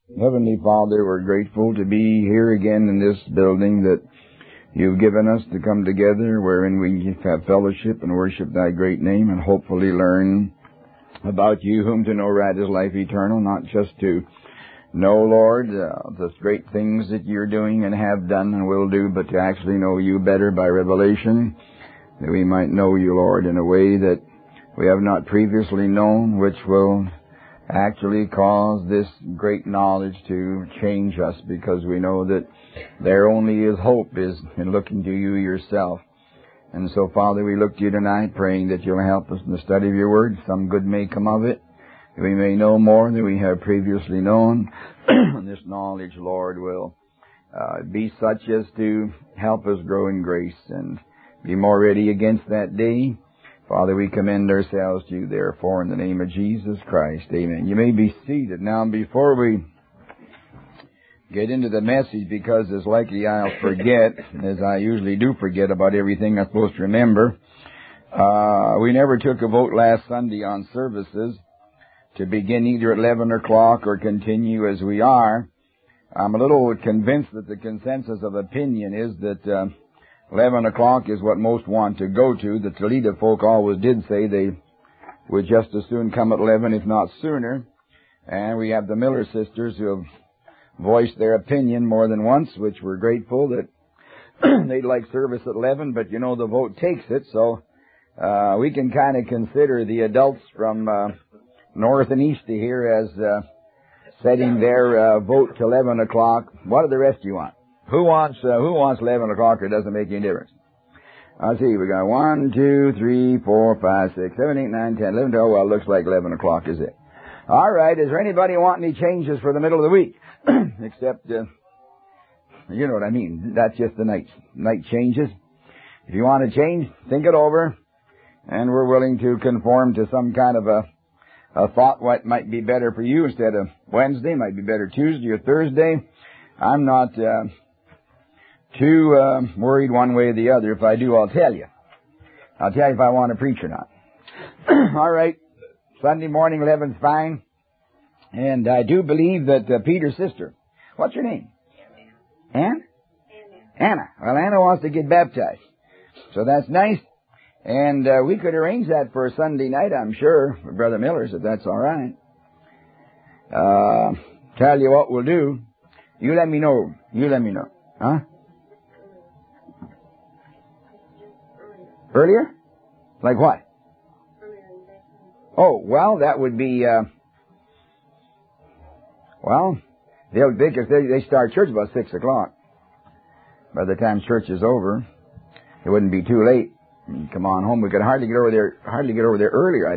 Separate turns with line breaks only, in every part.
Heavenly Father, we're grateful to be here again in this building that You've given us to come together, wherein we have fellowship and worship Thy great name, and hopefully learn about You, whom to know right is life eternal, not just to know, Lord, the great things that You're doing and have done and will do, but to actually know You better by revelation, that we might know You, Lord, in a way that we have not previously known, which will actually cause this great knowledge to change us, because we know that there only is hope is in looking to You yourself. And so, Father, we look to You tonight, praying that You'll help us in the study of Your Word. Some good may come of it. We may know more than we have previously known. And this knowledge, Lord, will be such as to help us grow in grace and be more ready against that day. Father, we commend ourselves to You, therefore, in the name of Jesus Christ. Amen. You may be seated. Now, before we get into the message, because it's likely I'll forget, as I usually do forget about everything I'm supposed to remember, we never took a vote last Sunday on services to begin either at 11 o'clock or continue as we are. I'm a little convinced that the consensus of opinion is that 11 o'clock is what most want to go to. The Toledo folk always did say they would just as soon come at 11, if not sooner. And we have the Miller sisters who have voiced their opinion more than once, which we're grateful that they'd like service at 11, but you know the vote takes it, so we can kind of consider the adults from north and east here as setting their vote to 11 o'clock. What do the rest of you want? Who wants 11 o'clock, or it doesn't make any difference? I'll see, we got 1, 2, 3, 4, 5, 6, 7, 8, 9, 10, 11, 12. Well, looks like 11 o'clock is it. All right, is there anybody want any changes for the middle of the week? Except, you know what I mean. That's just the night changes. If you want to change, think it over. And we're willing to conform to some kind of a thought what might be better for you. Instead of Wednesday, might be better Tuesday or Thursday. I'm not too worried one way or the other. If I do, I'll tell you. I'll tell you if I want to preach or not. All right. Sunday morning, 11's fine. And I do believe that Peter's sister, what's her name? Anna. Anna. Well, Anna wants to get baptized. So that's nice. And we could arrange that for a Sunday night, I'm sure, with Brother Miller's, if that's all right. Tell you what we'll do. You let me know. Huh? Earlier? Like what? Oh, well, that would be, they start church about 6 o'clock. By the time church is over, it wouldn't be too late. Come on home. We could hardly get over there earlier.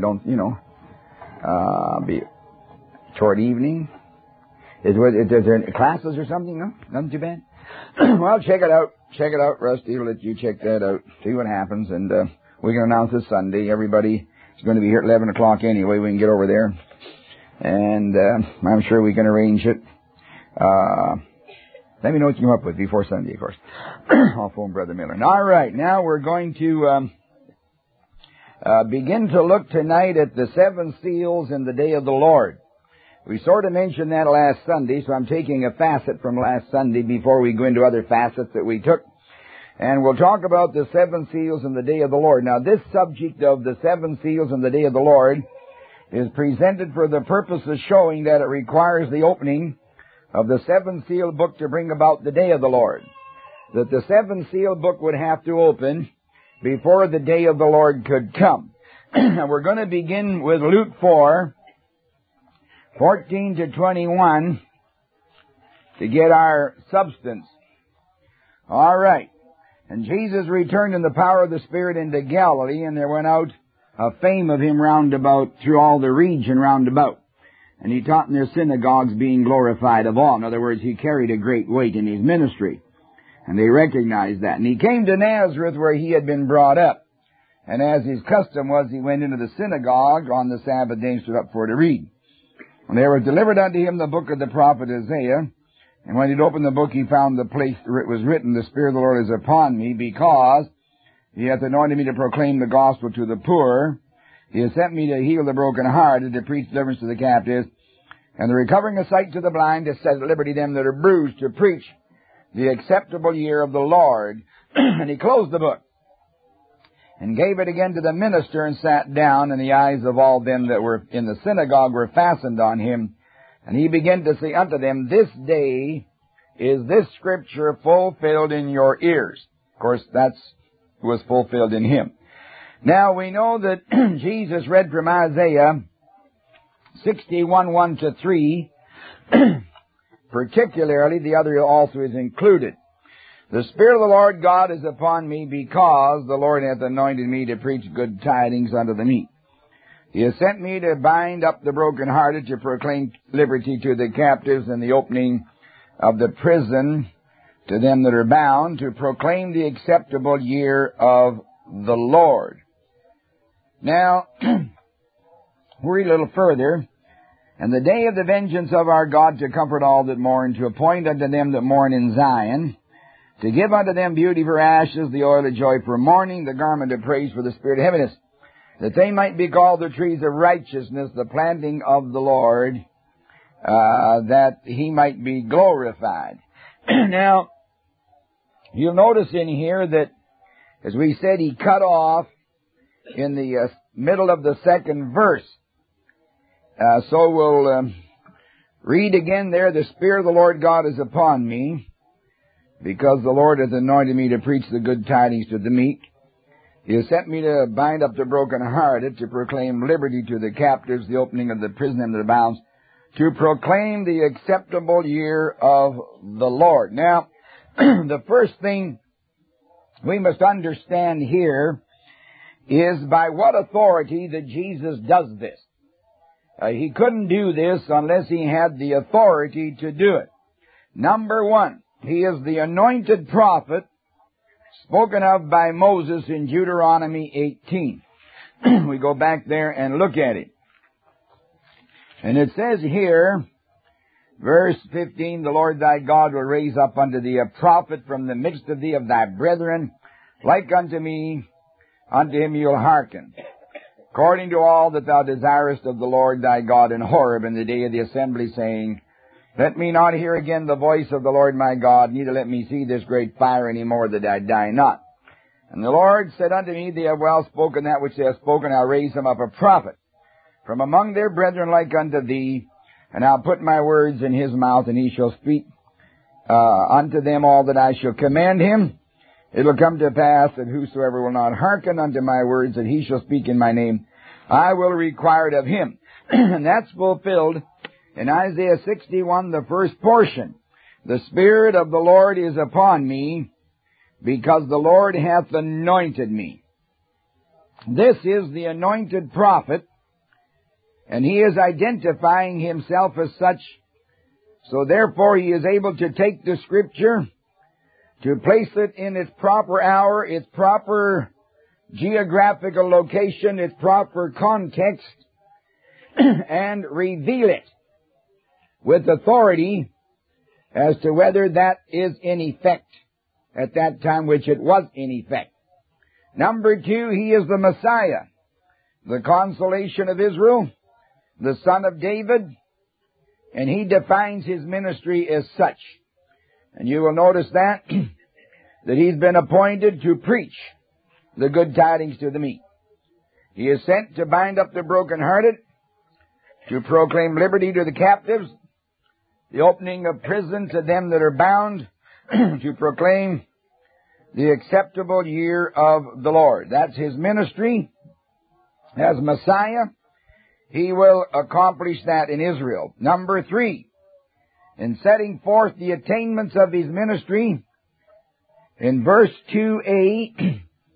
Be toward evening. Is there any classes or something? No? Nothing too bad? Well, check it out, Rusty. We'll let you check that out. See what happens. And we can announce this Sunday. Everybody is going to be here at 11 o'clock anyway. We can get over there. And I'm sure we can arrange it. Let me know what you come up with before Sunday, of course. I'll phone Brother Miller. All right. Now we're going to begin to look tonight at the 7 seals in the day of the Lord. We sort of mentioned that last Sunday, so I'm taking a facet from last Sunday before we go into other facets that we took. And we'll talk about the 7 seals in the day of the Lord. Now, this subject of the 7 seals in the day of the Lord is presented for the purpose of showing that it requires the opening of the 7 seal book to bring about the day of the Lord. That the 7 seal book would have to open before the day of the Lord could come. And we're going to begin with Luke 4, 14 to 21 to get our substance. All right. And Jesus returned in the power of the Spirit into Galilee, and there went out a fame of him round about through all the region round about. And he taught in their synagogues, being glorified of all. In other words, he carried a great weight in his ministry. And they recognized that. And he came to Nazareth, where he had been brought up. And as his custom was, he went into the synagogue on the Sabbath day and stood up for to read. And there was delivered unto him the book of the prophet Isaiah. And when he'd opened the book, he found the place where it was written, The Spirit of the Lord is upon me, because he hath anointed me to proclaim the gospel to the poor. He has sent me to heal the brokenhearted, to preach deliverance to the captives, and the recovering of sight to the blind, to set at liberty them that are bruised, to preach the acceptable year of the Lord. And he closed the book, and gave it again to the minister, and sat down, and the eyes of all them that were in the synagogue were fastened on him. And he began to say unto them, This day is this scripture fulfilled in your ears. Of course, that was fulfilled in him. Now, we know that Jesus read from Isaiah 61, 1 to 3, particularly, the other also is included. The Spirit of the Lord God is upon me, because the Lord hath anointed me to preach good tidings unto the meek. He has sent me to bind up the brokenhearted, to proclaim liberty to the captives, and the opening of the prison to them that are bound, to proclaim the acceptable year of the Lord. Now, we'll read a little further. And the day of the vengeance of our God, to comfort all that mourn, to appoint unto them that mourn in Zion, to give unto them beauty for ashes, the oil of joy for mourning, the garment of praise for the spirit of heaviness, that they might be called the trees of righteousness, the planting of the Lord, that he might be glorified. Now, you'll notice in here that, as we said, he cut off in the middle of the second verse. So we'll read again there, the Spirit of the Lord God is upon me, because the Lord hath anointed me to preach the good tidings to the meek. He has sent me to bind up the brokenhearted, to proclaim liberty to the captives, the opening of the prison and the bounds, to proclaim the acceptable year of the Lord. Now, the first thing we must understand here is by what authority that Jesus does this. He couldn't do this unless he had the authority to do it. Number one, he is the anointed prophet spoken of by Moses in Deuteronomy 18. We go back there and look at it. And it says here, verse 15, the Lord thy God will raise up unto thee a prophet from the midst of thee, of thy brethren, like unto me. Unto him you'll hearken, according to all that thou desirest of the Lord thy God in Horeb in the day of the assembly, saying, Let me not hear again the voice of the Lord my God, neither let me see this great fire any more, that I die not. And the Lord said unto me, They have well spoken that which they have spoken. I'll raise them up a prophet from among their brethren like unto thee, and I'll put my words in his mouth, and he shall speak unto them all that I shall command him. It'll come to pass that whosoever will not hearken unto my words that he shall speak in my name, I will require it of him. And that's fulfilled in Isaiah 61, the first portion. The Spirit of the Lord is upon me, because the Lord hath anointed me. This is the anointed prophet, and he is identifying himself as such. So therefore he is able to take the Scripture, to place it in its proper hour, its proper geographical location, its proper context, and reveal it with authority as to whether that is in effect at that time, which it was in effect. Number two, he is the Messiah, the consolation of Israel, the Son of David, and he defines his ministry as such. And you will notice that he's been appointed to preach the good tidings to the meek. He is sent to bind up the brokenhearted, to proclaim liberty to the captives, the opening of prison to them that are bound, to proclaim the acceptable year of the Lord. That's his ministry as Messiah. He will accomplish that in Israel. Number three, in setting forth the attainments of his ministry, in verse 2a,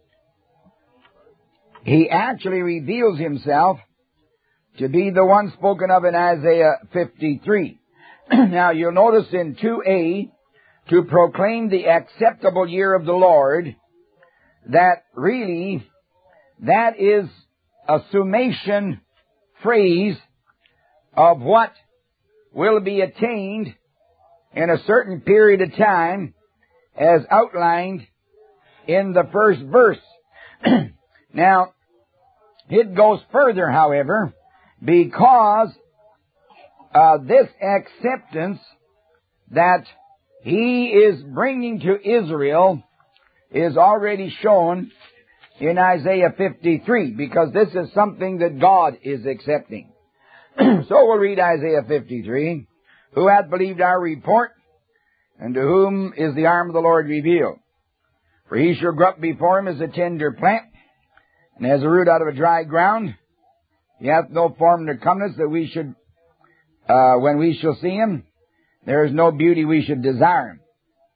he actually reveals himself to be the one spoken of in Isaiah 53. Now, you'll notice in 2a, to proclaim the acceptable year of the Lord, that really, that is a summation phrase of what will be attained in a certain period of time, as outlined in the first verse. Now, it goes further, however, because this acceptance that He is bringing to Israel is already shown in Isaiah 53, because this is something that God is accepting. So we'll read Isaiah 53. Who hath believed our report, and to whom is the arm of the Lord revealed? For He shall grow up before Him as a tender plant, and as a root out of a dry ground. He hath no form nor comeliness that we should, when we shall see Him, there is no beauty we should desire Him.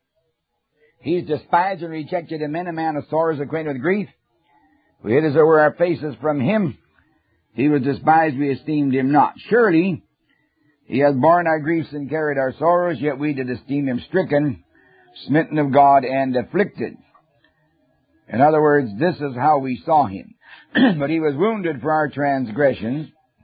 He is despised and rejected of men, a man of sorrows, acquainted with grief. We hid as it were our faces from Him. He was despised, we esteemed Him not. Surely He hath borne our griefs and carried our sorrows, yet we did esteem Him stricken, smitten of God, and afflicted. In other words, this is how we saw Him. But He was wounded for our transgressions.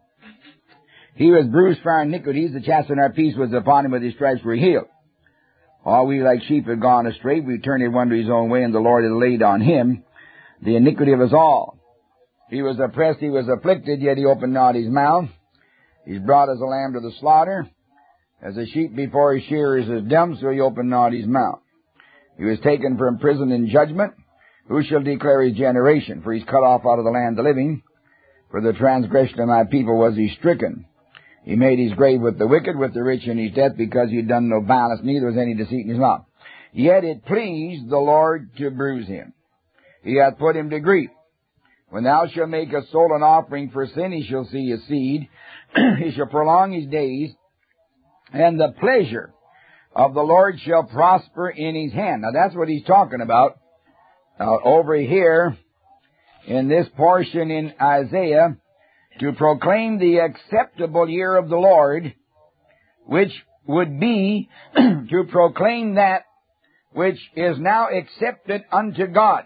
He was bruised for our iniquities. The chastisement of our peace was upon Him. With His stripes we were healed. All we like sheep had gone astray. We turned every one to his own way, and the Lord had laid on Him the iniquity of us all. He was oppressed, He was afflicted, yet He opened not His mouth. He's brought as a lamb to the slaughter. As a sheep before his shearers is dumb, so He opened not His mouth. He was taken from prison in judgment. Who shall declare His generation? For He's cut off out of the land of the living. For the transgression of my people was He stricken. He made His grave with the wicked, with the rich in His death, because He had done no violence, neither was any deceit in His mouth. Yet it pleased the Lord to bruise Him. He hath put Him to grief. When thou shalt make a soul an offering for sin, He shall see His seed. He shall prolong His days, and the pleasure of the Lord shall prosper in His hand. Now that's what He's talking about. Over here, in this portion in Isaiah, to proclaim the acceptable year of the Lord, which would be to proclaim that which is now accepted unto God,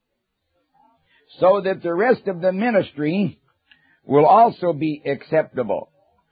so that the rest of the ministry will also be acceptable.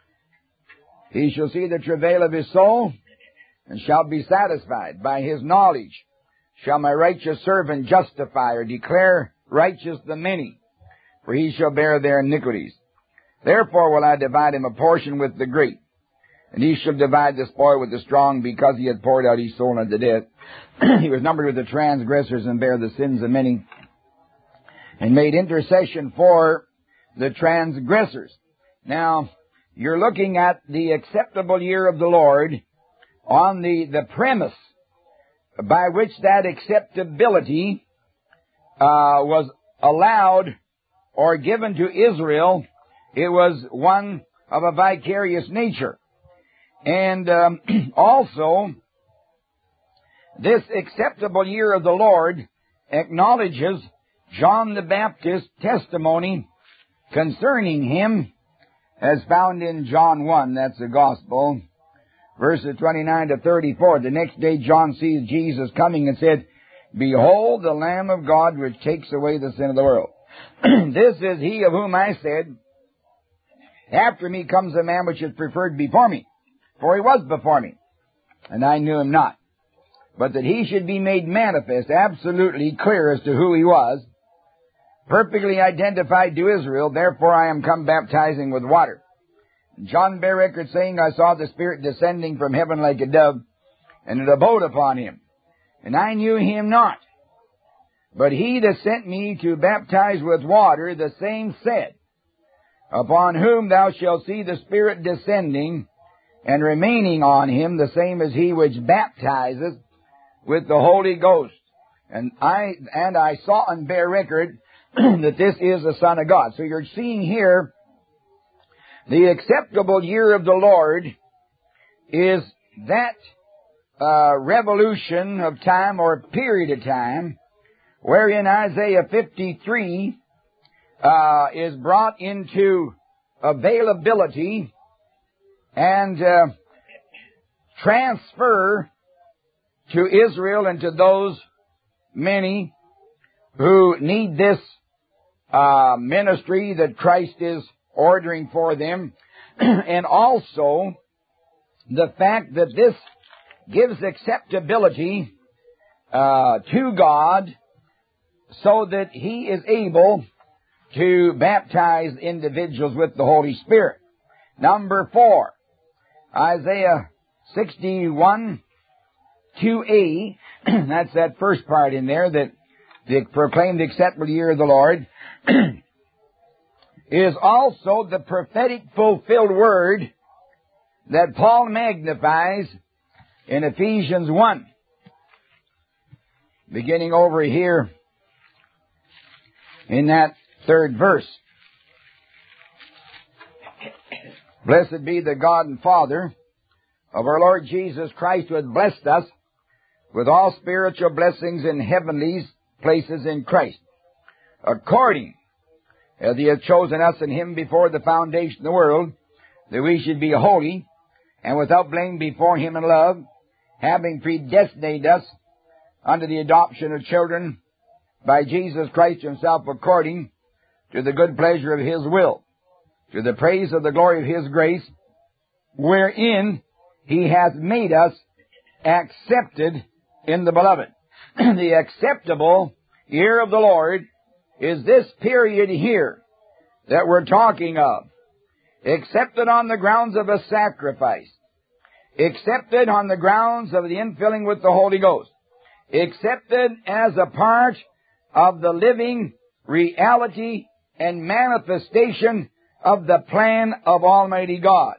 He shall see the travail of His soul, and shall be satisfied. By His knowledge shall my righteous servant justify, or declare righteous the many, for he shall bear their iniquities. Therefore will I divide him a portion with the great, and he shall divide the spoil with the strong, because he had poured out his soul unto death. He was numbered with the transgressors, and bare the sins of many, and made intercession for the transgressors. Now, you're looking at the acceptable year of the Lord on the premise by which that acceptability was allowed or given to Israel. It was one of a vicarious nature. And also, this acceptable year of the Lord acknowledges John the Baptist's testimony concerning Him, as found in John 1, that's the Gospel, verses 29 to 34. The next day John sees Jesus coming and said, Behold the Lamb of God, which takes away the sin of the world. This is He of whom I said, After me comes a man which is preferred before me, for He was before me, and I knew Him not. But that He should be made manifest, absolutely clear as to who He was, perfectly identified to Israel, therefore I am come baptizing with water. John bare record, saying, I saw the Spirit descending from heaven like a dove, and it abode upon Him. And I knew Him not. But He that sent me to baptize with water, the same said, Upon whom thou shalt see the Spirit descending and remaining on Him, the same as He which baptizeth with the Holy Ghost. And I saw and bear record that this is the Son of God. So you're seeing here the acceptable year of the Lord is that revolution of time or period of time wherein Isaiah 53 is brought into availability and transfer to Israel and to those many who need this ministry that Christ is ordering for them, and also the fact that this gives acceptability to God so that He is able to baptize individuals with the Holy Spirit. Number 4, Isaiah 61, 2a, that's that first part in there, that the proclaimed acceptable year of the Lord, is also the prophetic fulfilled word that Paul magnifies in Ephesians 1. Beginning over here in that third verse. Blessed be the God and Father of our Lord Jesus Christ, who hath blessed us with all spiritual blessings in heavenly places in Christ, according as He hath chosen us in Him before the foundation of the world, that we should be holy and without blame before Him in love, having predestinated us unto the adoption of children by Jesus Christ Himself, according to the good pleasure of His will, to the praise of the glory of His grace, wherein He hath made us accepted in the Beloved. The acceptable year of the Lord is this period here that we're talking of. Accepted on the grounds of a sacrifice. Accepted on the grounds of the infilling with the Holy Ghost. Accepted as a part of the living reality and manifestation of the plan of Almighty God.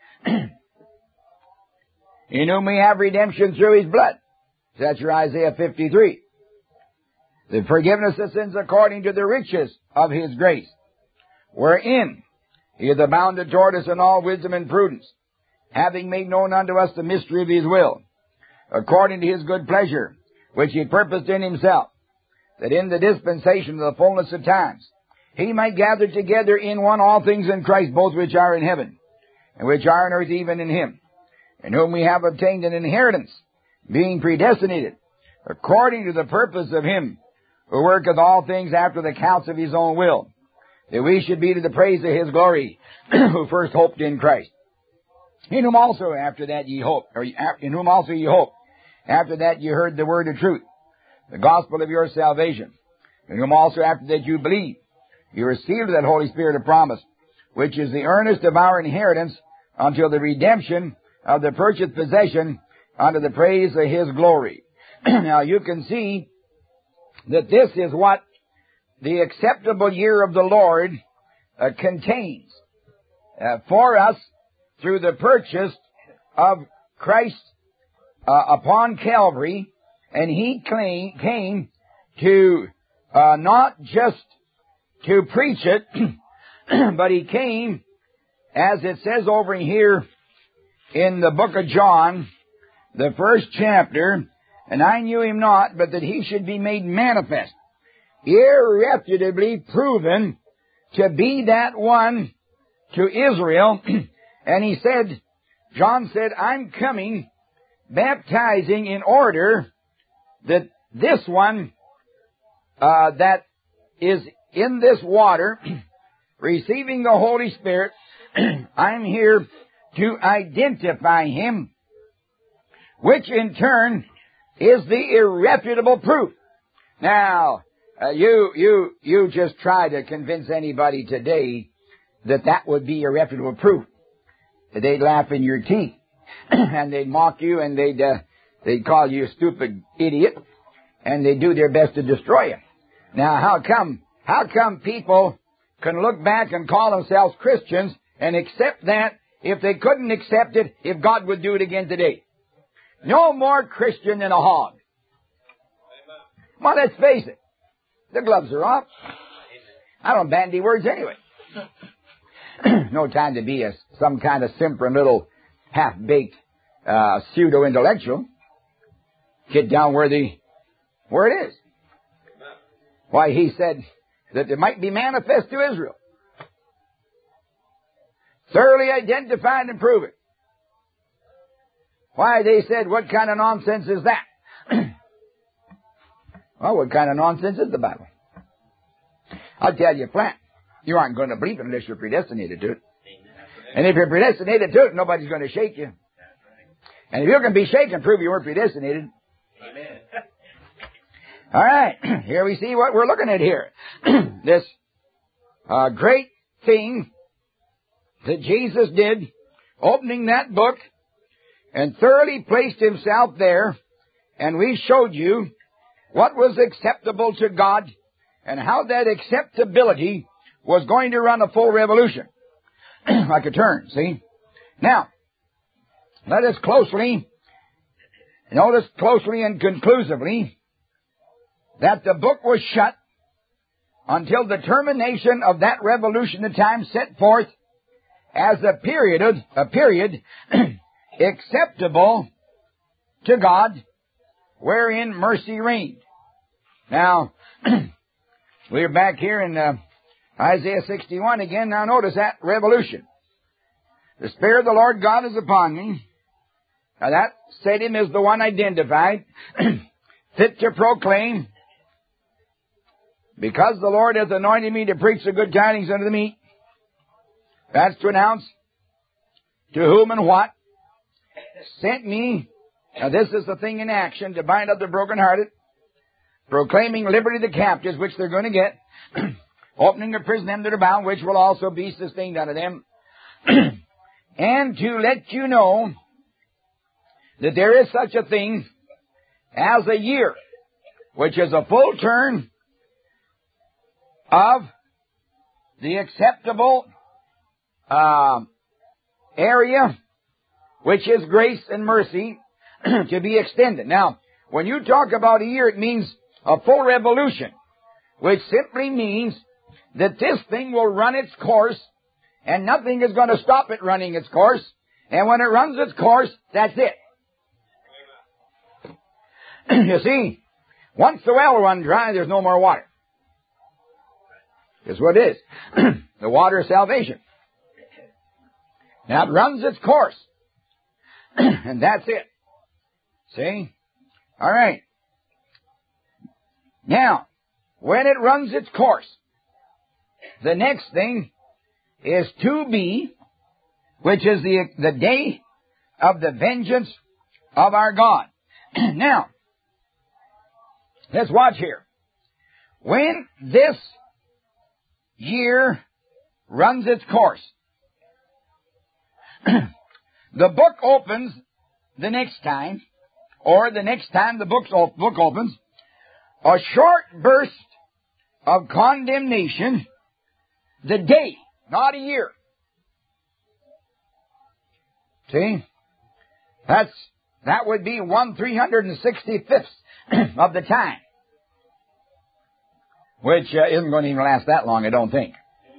In whom we have redemption through His blood. That's your Isaiah 53. The forgiveness of sins according to the riches of His grace, wherein He hath abounded toward us in all wisdom and prudence, having made known unto us the mystery of His will, according to His good pleasure, which He purposed in Himself, that in the dispensation of the fullness of times He might gather together in one all things in Christ, both which are in heaven, and which are on earth, even in Him, in whom we have obtained an inheritance, being predestinated, according to the purpose of Him, who worketh all things after the counsel of His own will, that we should be to the praise of His glory, who first hoped in Christ. In whom also after that ye hope, or in whom also ye hope, after that ye heard the word of truth, the gospel of your salvation, in whom also after that you believe, you are sealed with that Holy Spirit of promise, which is the earnest of our inheritance until the redemption of the purchased possession unto the praise of His glory. Now you can see that this is what the acceptable year of the Lord contains for us through the purchase of Christ upon Calvary, and He came to not just to preach it, but He came, as it says over here in the book of John, the first chapter, and I knew Him not, but that He should be made manifest, irrefutably proven to be that one to Israel. And He said, John said, I'm coming baptizing in order that this one that is in this water, receiving the Holy Spirit, I'm here to identify Him, which in turn is the irrefutable proof. Now, you just try to convince anybody today that that would be irrefutable proof. They'd laugh in your teeth, and they'd mock you, and they'd call you a stupid idiot, and they'd do their best to destroy you. Now, how come people can look back and call themselves Christians and accept that if they couldn't accept it if God would do it again today? No more Christian than a hog. Well, let's face it. The gloves are off. I don't bandy words anyway. No time to be some kind of simpering little half-baked pseudo-intellectual. Get down where it is. Why, He said that it might be manifest to Israel. Thoroughly identified and proven. Why, they said, what kind of nonsense is that? Well, what kind of nonsense is the Bible? I'll tell you flat. You aren't going to believe it unless you're predestinated to it. And if you're predestinated to it, nobody's going to shake you. And if you can be shaken, prove you weren't predestinated. Amen. All right. Here we see what we're looking at here. This great thing that Jesus did opening that book and thoroughly placed himself there, and we showed you what was acceptable to God and how that acceptability was going to run a full revolution. Like a turn, see? Now, let us notice closely and conclusively that the book was shut until the termination of that revolution, the time set forth as a period acceptable to God, wherein mercy reigned. Now, we're back here in Isaiah 61 again. Now notice that revolution. The Spirit of the Lord God is upon me. Now that said him is the one identified, fit to proclaim, because the Lord hath anointed me to preach the good tidings unto the meek. That's to announce to whom and what. Sent me. Now this is the thing in action, to bind up the brokenhearted, proclaiming liberty to the captives, which they're going to get, opening the prison them that are bound, which will also be sustained unto them, and to let you know that there is such a thing as a year, which is a full turn of the acceptable area, which is grace and mercy, to be extended. Now, when you talk about a year, it means a full revolution, which simply means that this thing will run its course, and nothing is going to stop it running its course. And when it runs its course, that's it. You see, once the well runs dry, there's no more water. That's what it is. The water of salvation. Now it runs its course. And that's it. See? All right. Now, when it runs its course, the next thing is to be, which is the day of the vengeance of our God. Now, let's watch here. When this year runs its course, the book opens the next time, or the next time the book opens, a short burst of condemnation, the day, not a year. See? That would be 1/365th of the time. Which isn't going to even last that long, I don't think.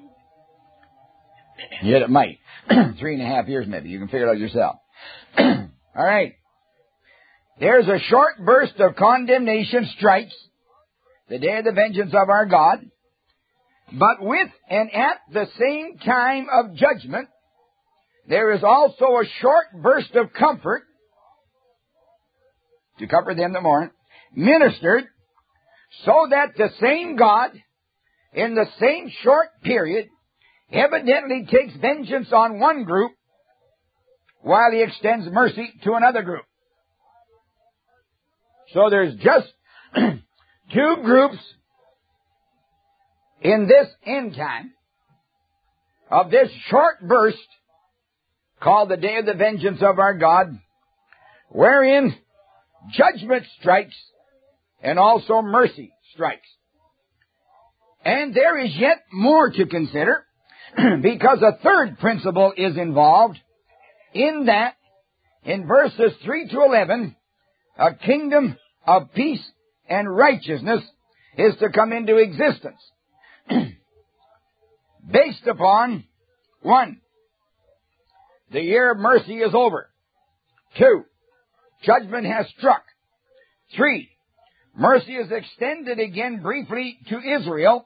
Yet it might. 3.5 years maybe. You can figure it out yourself. All right. There's a short burst of condemnation strikes the day of the vengeance of our God. But with and at the same time of judgment, there is also a short burst of comfort, to comfort them that mourn, ministered, so that the same God, in the same short period, evidently takes vengeance on one group, while he extends mercy to another group. So there's just two groups in this end time of this short burst called the day of the vengeance of our God, wherein judgment strikes and also mercy strikes. And there is yet more to consider, because a third principle is involved in that, in verses 3 to 11, a kingdom of peace and righteousness is to come into existence. Based upon, 1, the year of mercy is over. 2, judgment has struck. 3, mercy is extended again briefly to Israel.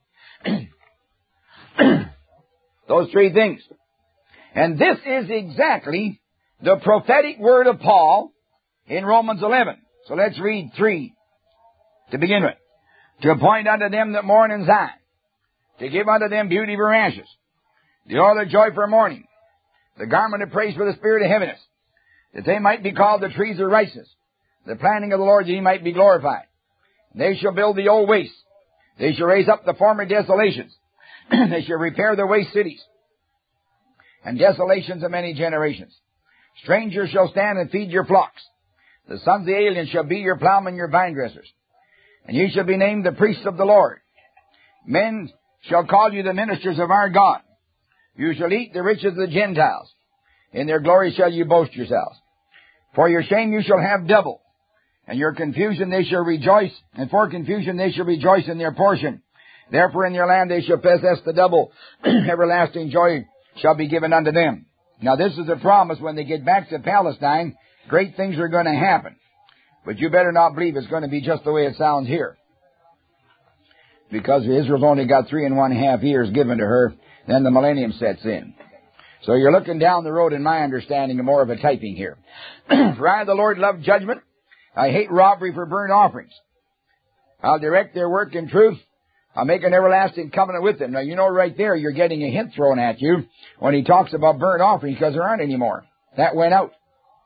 Those 3 things. And this is exactly the prophetic word of Paul in Romans 11. So let's read 3 to begin with. To appoint unto them that mourn in Zion, to give unto them beauty for ashes, the oil of joy for mourning, the garment of praise for the spirit of heaviness, that they might be called the trees of righteousness, the planting of the Lord, that he might be glorified. They shall build the old wastes. They shall raise up the former desolations. They shall repair the waste cities, and desolations of many generations. Strangers shall stand and feed your flocks. The sons of the aliens shall be your plowmen, your vine dressers. And ye shall be named the priests of the Lord. Men shall call you the ministers of our God. You shall eat the riches of the Gentiles. In their glory shall you boast yourselves. For your shame you shall have double. And your confusion they shall rejoice. And for confusion they shall rejoice in their portion. Therefore in your land they shall possess the double. Everlasting joy shall be given unto them. Now this is a promise when they get back to Palestine. Great things are going to happen. But you better not believe it's going to be just the way it sounds here. Because Israel's only got 3.5 years given to her. Then the millennium sets in. So you're looking down the road, in my understanding, more of a typing here. For I, the Lord, love judgment. I hate robbery for burnt offerings. I'll direct their work in truth. I'll make an everlasting covenant with them. Now, you know right there you're getting a hint thrown at you when he talks about burnt offerings, because there aren't any more. That went out.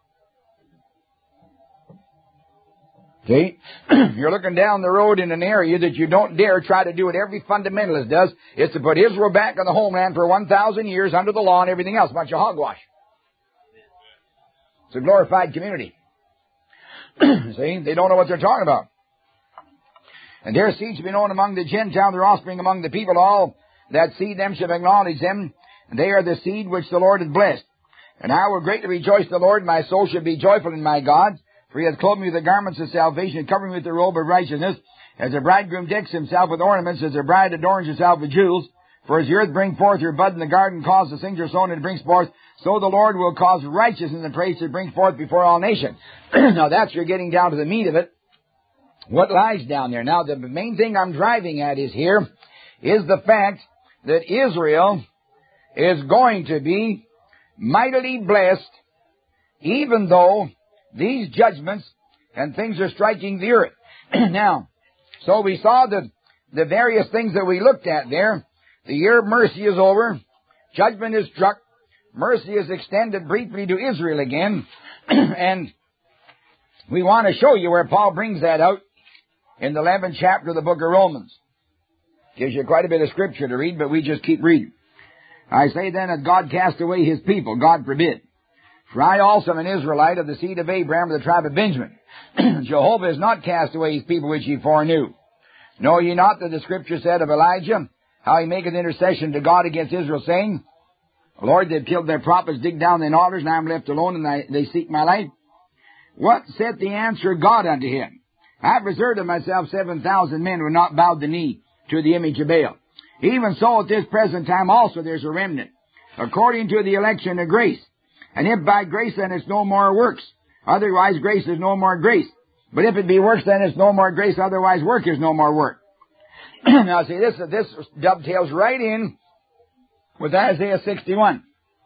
See? You're looking down the road in an area that you don't dare try to do what every fundamentalist does. It's to put Israel back on the homeland for 1,000 years under the law and everything else. A bunch of hogwash. It's a glorified community. See? They don't know what they're talking about. And their seed shall be known among the Gentiles, their offspring among the people. All that seed them shall acknowledge them. And they are the seed which the Lord hath blessed. And I will greatly rejoice in the Lord. My soul shall be joyful in my God. For he hath clothed me with the garments of salvation, covering me with the robe of righteousness. As a bridegroom decks himself with ornaments, as a bride adorns herself with jewels. For as the earth brings forth her bud, and the garden causes the things are sown, and it brings forth, so the Lord will cause righteousness and praise to bring forth before all nations. Now that's, you're getting down to the meat of it. What lies down there? Now the main thing I'm driving at is here, is the fact that Israel is going to be mightily blessed, even though these judgments and things are striking the earth. Now, so we saw the various things that we looked at there. The year of mercy is over. Judgment is struck. Mercy is extended briefly to Israel again. And we want to show you where Paul brings that out in the 11th chapter of the book of Romans. Gives you quite a bit of scripture to read, but we just keep reading. I say then that God cast away his people. God forbid. For I also am an Israelite of the seed of Abraham, of the tribe of Benjamin. Jehovah has not cast away his people which ye foreknew. Know ye not that the scripture said of Elijah, how he maketh intercession to God against Israel, saying, Lord, they've killed their prophets, dig down their altars, and I am left alone, and they seek my life. What said the answer of God unto him? I have reserved of myself 7,000 men who have not bowed the knee to the image of Baal. Even so at this present time also there's a remnant, according to the election of grace. And if by grace, then it's no more works. Otherwise, grace is no more grace. But if it be works, then it's no more grace. Otherwise, work is no more work. Now, see, this dovetails right in with Isaiah 61.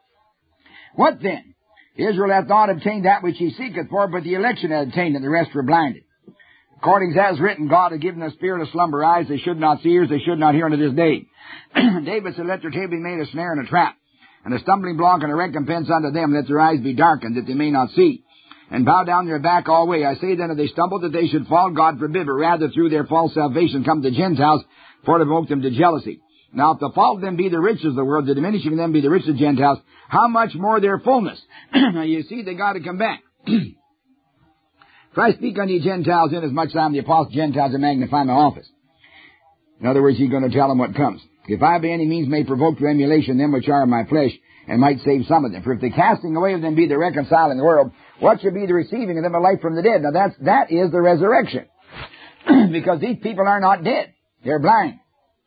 What then? Israel hath not obtained that which he seeketh for, but the election hath obtained, and the rest were blinded. According as written, God hath given a spirit of slumber, eyes they should not see, ears they should not hear unto this day. David said, let their table be made a snare and a trap, and a stumbling block and a recompense unto them, that their eyes be darkened, that they may not see, and bow down their back all way. I say then, if they stumble, that they should fall, God forbid, but rather through their false salvation come the Gentiles, for to provoke them to jealousy. Now, if the fault of them be the riches of the world, the diminishing of them be the riches of Gentiles, how much more their fullness? Now, you see, they got to come back. For I speak unto you Gentiles, inasmuch as I am the apostle of Gentiles, and magnify my office. In other words, he's going to tell them what comes. If I by any means may provoke to emulation them which are of my flesh, and might save some of them. For if the casting away of them be the reconciling the world, what should be the receiving of them a life from the dead? Now that is the resurrection. Because these people are not dead. They're blind.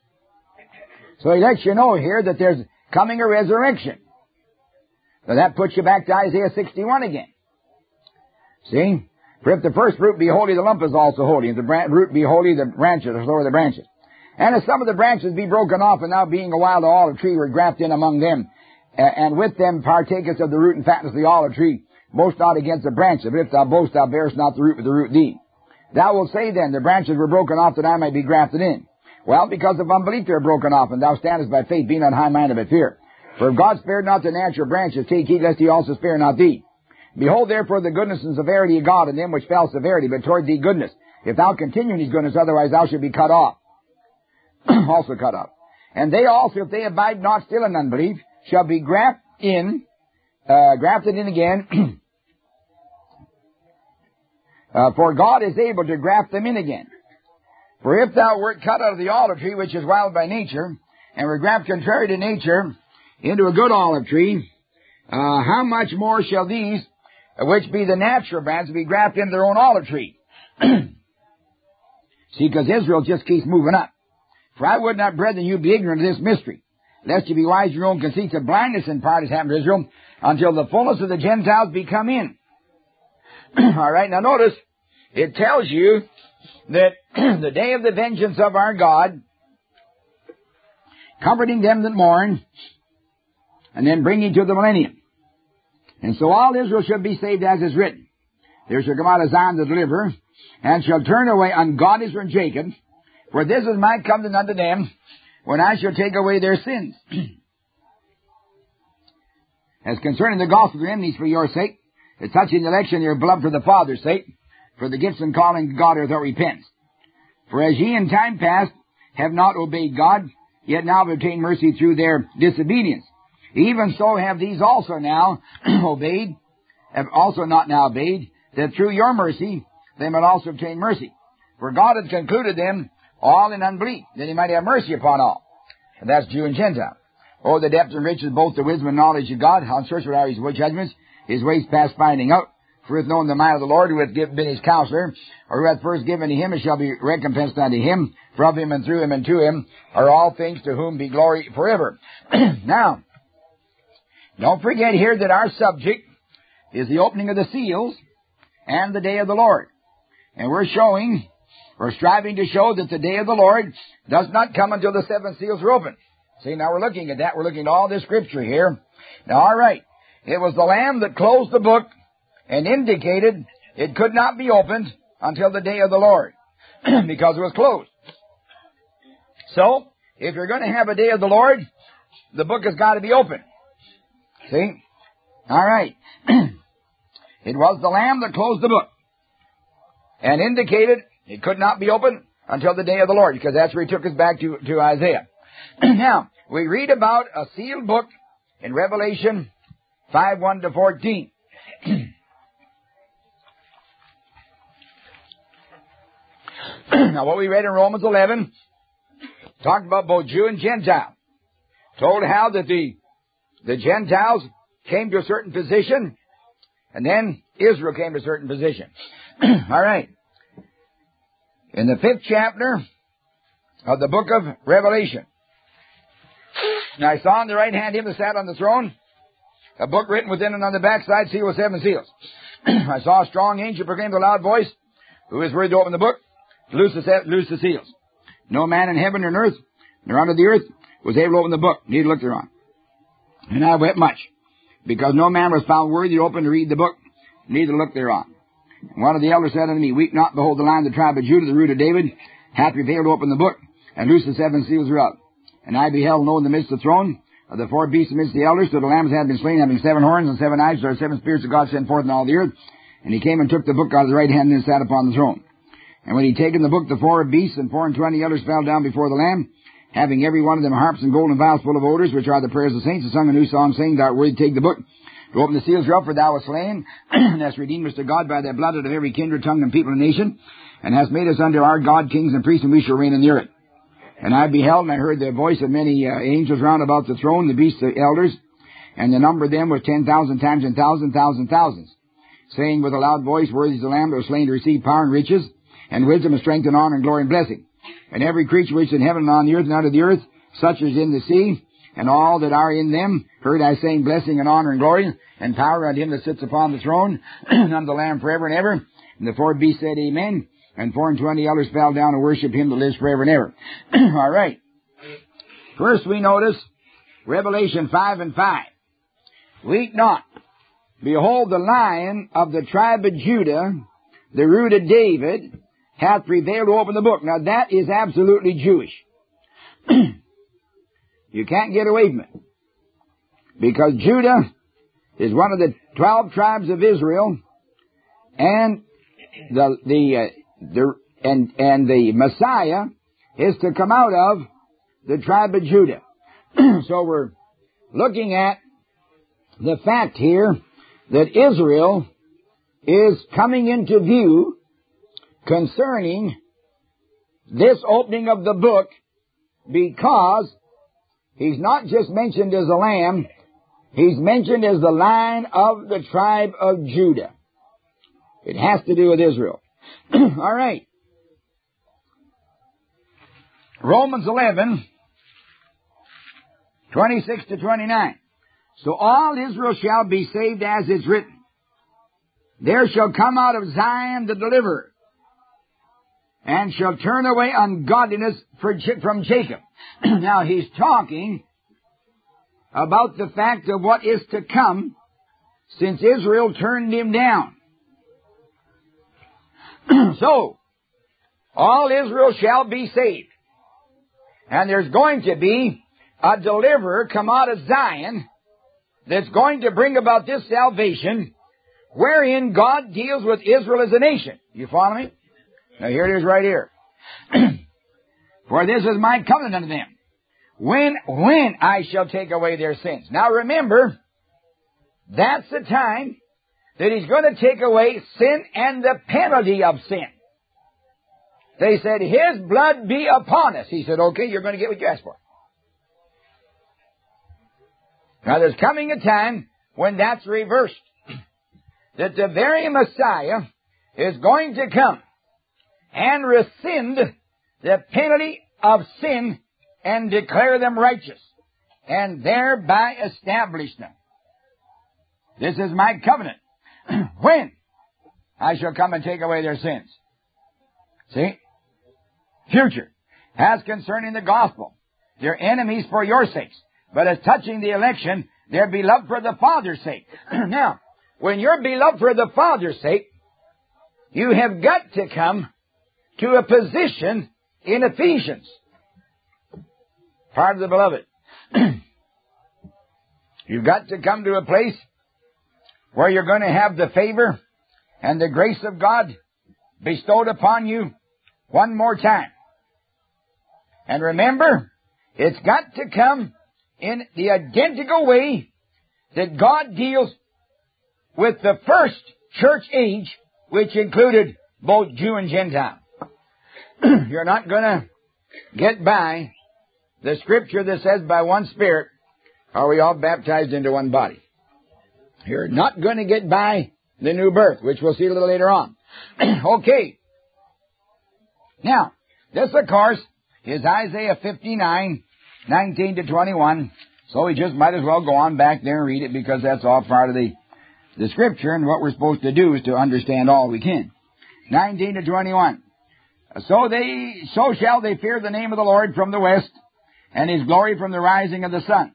So he lets you know here that there's coming a resurrection. So that puts you back to Isaiah 61 again. See? For if the first fruit be holy, the lump is also holy. If the root be holy, the branches, or so are the branches. And if some of the branches be broken off, and thou being a wild olive tree were grafted in among them, and with them partakest of the root and fatness of the olive tree, boast not against the branches. But if thou boast, thou bearest not the root, but the root thee. Thou wilt say then, the branches were broken off that I might be grafted in. Well, because of unbelief they are broken off, and thou standest by faith, be not high-minded but fear. For if God spared not the natural branches, take heed lest he also spare not thee. Behold therefore the goodness and severity of God in them which fell severity, but toward thee goodness. If thou continue in his goodness, otherwise thou shalt be cut off. Also cut off. And they also, if they abide not still in unbelief, shall be grafted in grafted in again. For God is able to graft them in again. For if thou wert cut out of the olive tree, which is wild by nature, and were grafted contrary to nature into a good olive tree, how much more shall these, which be the natural branches, be grafted into their own olive tree? See, because Israel just keeps moving up. For I would not, brethren, you be ignorant of this mystery, lest you be wise in your own conceits. Of blindness in part has happened to Israel, until the fullness of the Gentiles be come in. All right, now notice, it tells you that the day of the vengeance of our God, comforting them that mourn, and then bringing to the millennium. And so all Israel shall be saved, as is written. There shall come out of Zion the deliverer, and shall turn away ungodliness from Jacob, for this is my covenant unto them, when I shall take away their sins. As concerning the gospel of enemies for your sake, the touching the election of your beloved for the Father's sake, for the gifts and calling of God are without repentance. For as ye in time past have not obeyed God, yet now have obtained mercy through their disobedience, even so have these also now obeyed, have also not now obeyed, that through your mercy they might also obtain mercy. For God hath concluded them all in unbelief, that he might have mercy upon all. And that's Jew and Gentile. Oh, the depth and riches, both the wisdom and knowledge of God, how unsearchable are his judgments, his ways past finding out. For who hath known the mind of the Lord, who hath been his counselor, or who hath first given to him, it shall be recompensed unto him. From him and through him and to him are all things, to whom be glory forever. Now, don't forget here that our subject is the opening of the seals and the day of the Lord. And we're striving to show that the day of the Lord does not come until the seven seals are opened. See, now we're looking at that. We're looking at all this scripture here. Now, all right. It was the Lamb that closed the book and indicated it could not be opened until the day of the Lord, because it was closed. So, if you're going to have a day of the Lord, the book has got to be open. See? All right. It was the Lamb that closed the book and indicated it could not be opened until the day of the Lord, because that's where he took us back to Isaiah. Now, we read about a sealed book in Revelation 5:1-14. Now, what we read in Romans 11 talked about both Jew and Gentile. Told how that the Gentiles came to a certain position, and then Israel came to a certain position. All right. In the 5th chapter of the book of Revelation, and I saw on the right hand him that sat on the throne, a book written within and on the backside, sealed with 7 seals. I saw a strong angel proclaim with a loud voice, who is worthy to open the book, to loose the seals. No man in heaven or on earth, nor under the earth, was able to open the book, neither looked thereon. And I wept much, because no man was found worthy to open to read the book, neither looked thereon. And one of the elders said unto me, Weep not, behold, the Lion of the tribe of Judah, the root of David, hath prevailed to open the book, and loose the 7 seals thereof. And I beheld, and lo, in the midst of the throne, of the 4 beasts amidst the elders, so the lambs had been slain, having 7 horns and 7 eyes, so are 7 spirits of God sent forth in all the earth. And he came and took the book out of the right hand, and sat upon the throne. And when he had taken the book, the 4 beasts and 24 elders fell down before the Lamb, having every one of them harps and golden vials full of odors, which are the prayers of the saints, and sung a new song, saying, Thou art worthy to take the book, to open the seals thereof, for thou wast slain, and hast redeemed us to God by thy blood out of every kindred, tongue, and people and nation, and hast made us unto our God kings and priests, and we shall reign in the earth. And I beheld, and I heard the voice of many angels round about the throne, the beasts, the elders, and the number of them was 10,000 times 10,000, thousands, saying with a loud voice, Worthy is the Lamb that was slain to receive power and riches, and wisdom and strength and honor and glory and blessing. And every creature which is in heaven and on the earth and under the earth, such as in the sea, and all that are in them, heard I saying, Blessing and honor and glory, and power unto him that sits upon the throne, and unto the Lamb forever and ever. And the 4 beasts said, Amen. And 24 elders fell down and worshipped him that lives forever and ever. All right. First we notice Revelation 5:5. Weep not. Behold, the Lion of the tribe of Judah, the root of David, hath prevailed to open the book. Now that is absolutely Jewish. You can't get away from it. Because Judah is one of the 12 tribes of Israel, and the Messiah is to come out of the tribe of Judah. So we're looking at
the fact here that Israel is coming into view concerning this opening of the book, because he's not just mentioned as a lamb, he's mentioned as the Lion of the tribe of Judah. It has to do with Israel. All right. Romans 11, 26 to 29. So all Israel shall be saved, as it's written. There shall come out of Zion the deliverer, and shall turn away ungodliness from Jacob. Now he's talking about the fact of what is to come, since Israel turned him down. So, all Israel shall be saved. And there's going to be a deliverer come out of Zion that's going to bring about this salvation, wherein God deals with Israel as a nation. You follow me? Now here it is right here. For this is my covenant unto them, when I shall take away their sins. Now remember, that's the time that he's going to take away sin and the penalty of sin. They said, his blood be upon us. He said, okay, you're going to get what you asked for. Now there's coming a time when that's reversed. That the very Messiah is going to come and rescind the penalty of sin and declare them righteous, and thereby establish them. This is my covenant, when I shall come and take away their sins. See? Future. As concerning the gospel, they're enemies for your sakes, but as touching the election, they're beloved for the Father's sake. Now, when you're beloved for the Father's sake, you have got to come to a position in Ephesians. Part of the beloved. You've got to come to a place where you're going to have the favor and the grace of God bestowed upon you one more time. And remember, it's got to come in the identical way that God deals with the first church age, which included both Jew and Gentile. You're not going to get by the scripture that says, by one Spirit are we all baptized into one body. You're not going to get by the new birth, which we'll see a little later on. Okay. Now, this, of course, is Isaiah 59, 19 to 21. So we just might as well go on back there and read it, because that's all part of the scripture, and what we're supposed to do is to understand all we can. 19 to 21. So shall they fear the name of the Lord from the west, and his glory from the rising of the sun.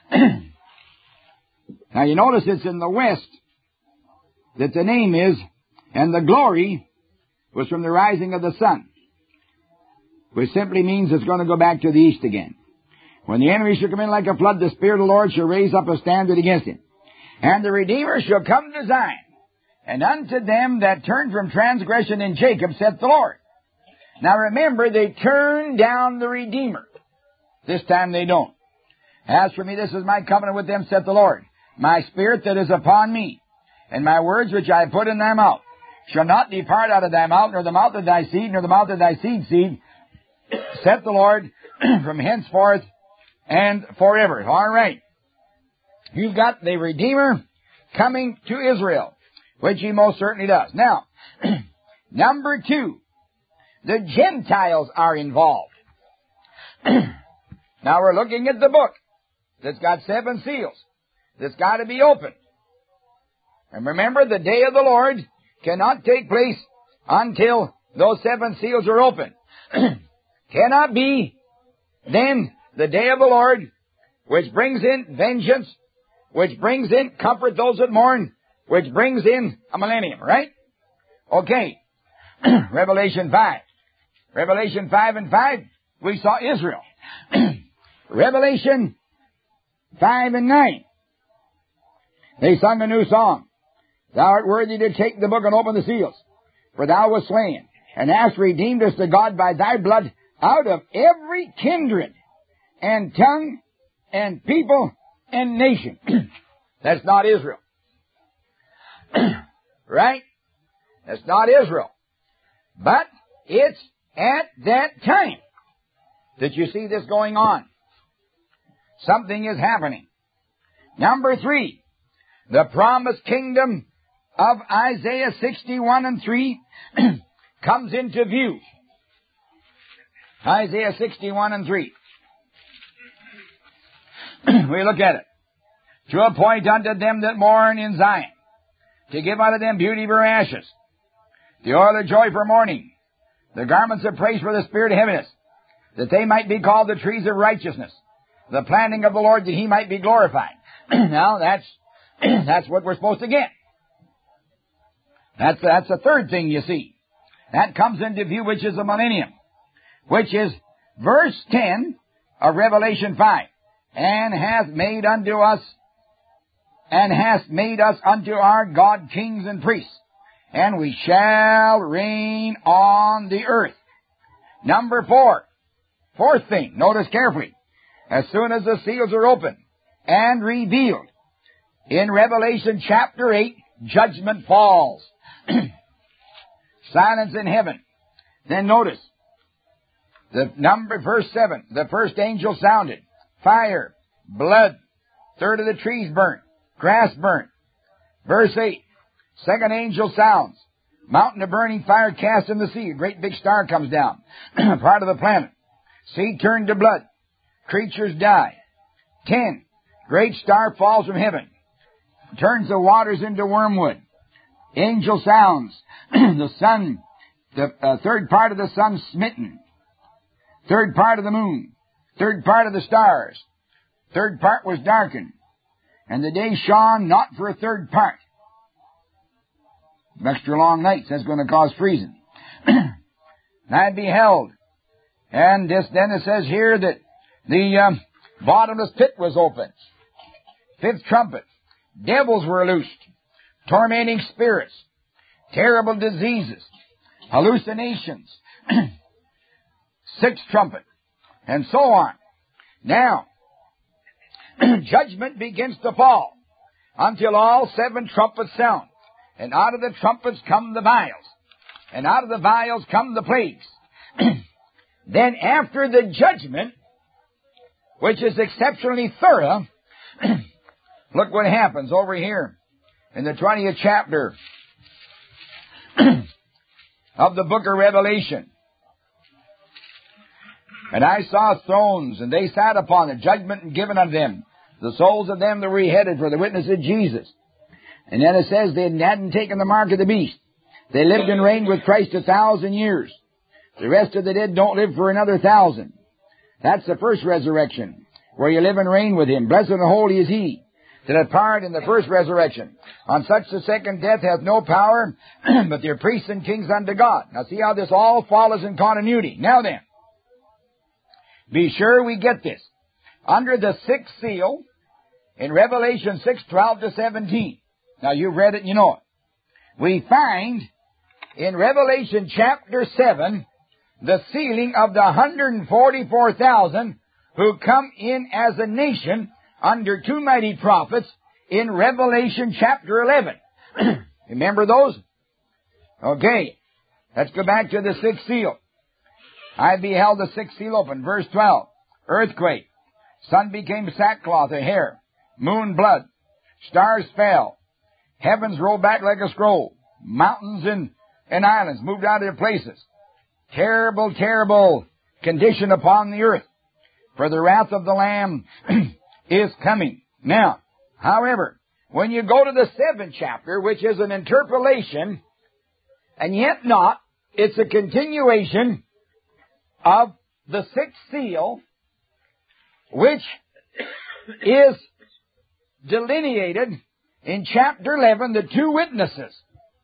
Now you notice it's in the west that the name is, and the glory was from the rising of the sun, which simply means it's going to go back to the east again. When the enemy shall come in like a flood, the Spirit of the Lord shall raise up a standard against him. And the Redeemer shall come to Zion, and unto them that turn from transgression in Jacob, saith the Lord. Now remember, they turned down the Redeemer. This time they don't. As for me, this is my covenant with them, saith the Lord. My Spirit that is upon me, and my words which I put in thy mouth, shall not depart out of thy mouth, nor the mouth of thy seed, nor the mouth of thy seed's seed, saith the Lord, from henceforth and forever. All right. You've got the Redeemer coming to Israel, which he most certainly does. Now, number 2, the Gentiles are involved. Now we're looking at the book that's got 7 seals. That's got to be opened. And remember, the day of the Lord cannot take place until those 7 seals are opened. Cannot be then the day of the Lord, which brings in vengeance, which brings in comfort those that mourn, which brings in a millennium, right? Okay. Revelation 5. Revelation 5 and 5, we saw Israel. Revelation 5 and 9, they sung a new song. Thou art worthy to take the book and open the seals, for thou wast slain, and hast redeemed us to God by thy blood out of every kindred and tongue and people and nation. That's not Israel. Right? That's not Israel. But it's at that time that you see this going on. Something is happening. Number 3, the promised kingdom of Isaiah 61 and 3 comes into view. Isaiah 61 and 3. We look at it. To appoint unto them that mourn in Zion, to give unto them beauty for ashes, the oil of joy for mourning, the garments of praise for the spirit of heaviness, that they might be called the trees of righteousness, the planting of the Lord, that he might be glorified. Now, that's what we're supposed to get. That's the third thing you see. That comes into view, which is the millennium, which is verse 10 of Revelation 5. And hath made us unto our God kings and priests, and we shall reign on the earth. Number 4, fourth thing, notice carefully. As soon as the seals are opened and revealed, in Revelation chapter 8, judgment falls. Silence in heaven. Then notice, verse 7, the first angel sounded. Fire, blood, third of the trees burnt, grass burnt. Verse 8, second angel sounds. Mountain of burning fire cast in the sea. A great big star comes down. Part of the planet. Sea turned to blood. Creatures die. 10, great star falls from heaven. Turns the waters into wormwood. Angel sounds. The sun, the third part of the sun smitten. Third part of the moon. Third part of the stars. Third part was darkened. And the day shone not for a third part. Extra long nights, that's going to cause freezing. And I beheld. And then it says here that the bottomless pit was opened. Fifth trumpet. Devils were loosed. Tormenting spirits. Terrible diseases. Hallucinations. Sixth trumpet. And so on. Now, judgment begins to fall until all 7 trumpets sound. And out of the trumpets come the vials. And out of the vials come the plagues. Then after the judgment, which is exceptionally thorough, look what happens over here in the 20th chapter of the book of Revelation. And I saw thrones, and they sat upon it, judgment given unto them, the souls of them that were beheaded for the witness of Jesus. And then it says they hadn't taken the mark of the beast. They lived and reigned with Christ 1,000 years. The rest of the dead don't live for another 1,000. That's the first resurrection, where you live and reign with him. Blessed and holy is he that hath part in the first resurrection. On such the second death hath no power, but they're priests and kings unto God. Now see how this all follows in continuity. Now then, be sure we get this. Under the 6th seal, in Revelation 6:12-17. Now you've read it and you know it. We find in Revelation chapter 7 the sealing of the 144,000 who come in as a nation under 2 mighty prophets in Revelation chapter 11. Remember those? Okay. Let's go back to the 6th seal. I beheld the 6th seal open. Verse 12. Earthquake. Sun became sackcloth or hair. Moon blood. Stars fell. Heavens rolled back like a scroll. Mountains and islands moved out of their places. Terrible, terrible condition upon the earth. For the wrath of the Lamb is coming. Now, however, when you go to the 7th chapter, which is an interpolation, and yet not, it's a continuation of the 6th seal, which is delineated in chapter 11, the 2 witnesses.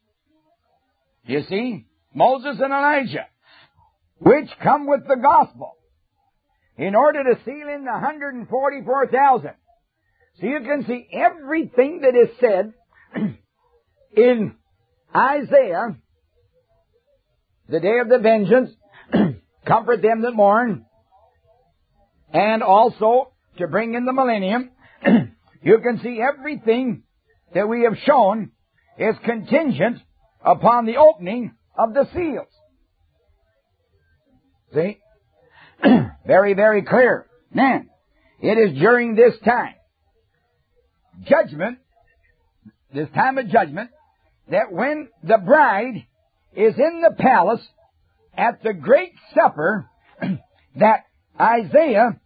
You see, Moses and Elijah, which come with the gospel in order to seal in the 144,000. So you can see everything that is said in Isaiah, the day of the vengeance, comfort them that mourn, and also to bring in the millennium, you can see everything that we have shown is contingent upon the opening of the seals. See? Very, very clear. Now, it is during this time, this time of judgment, that when the bride is in the palace at the great supper, that Isaiah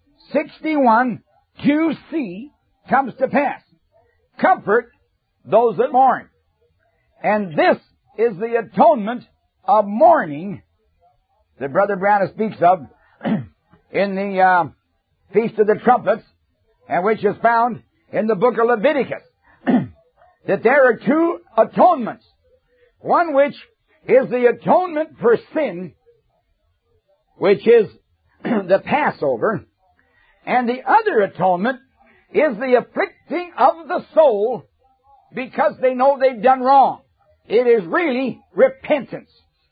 61:2c comes to pass. Comfort those that mourn. And this is the atonement of mourning that Brother Brown speaks of in the Feast of the Trumpets, and which is found in the book of Leviticus. That there are two atonements. One which is the atonement for sin, which is the Passover, and the other atonement is the afflicting of the soul because they know they've done wrong. It is really repentance.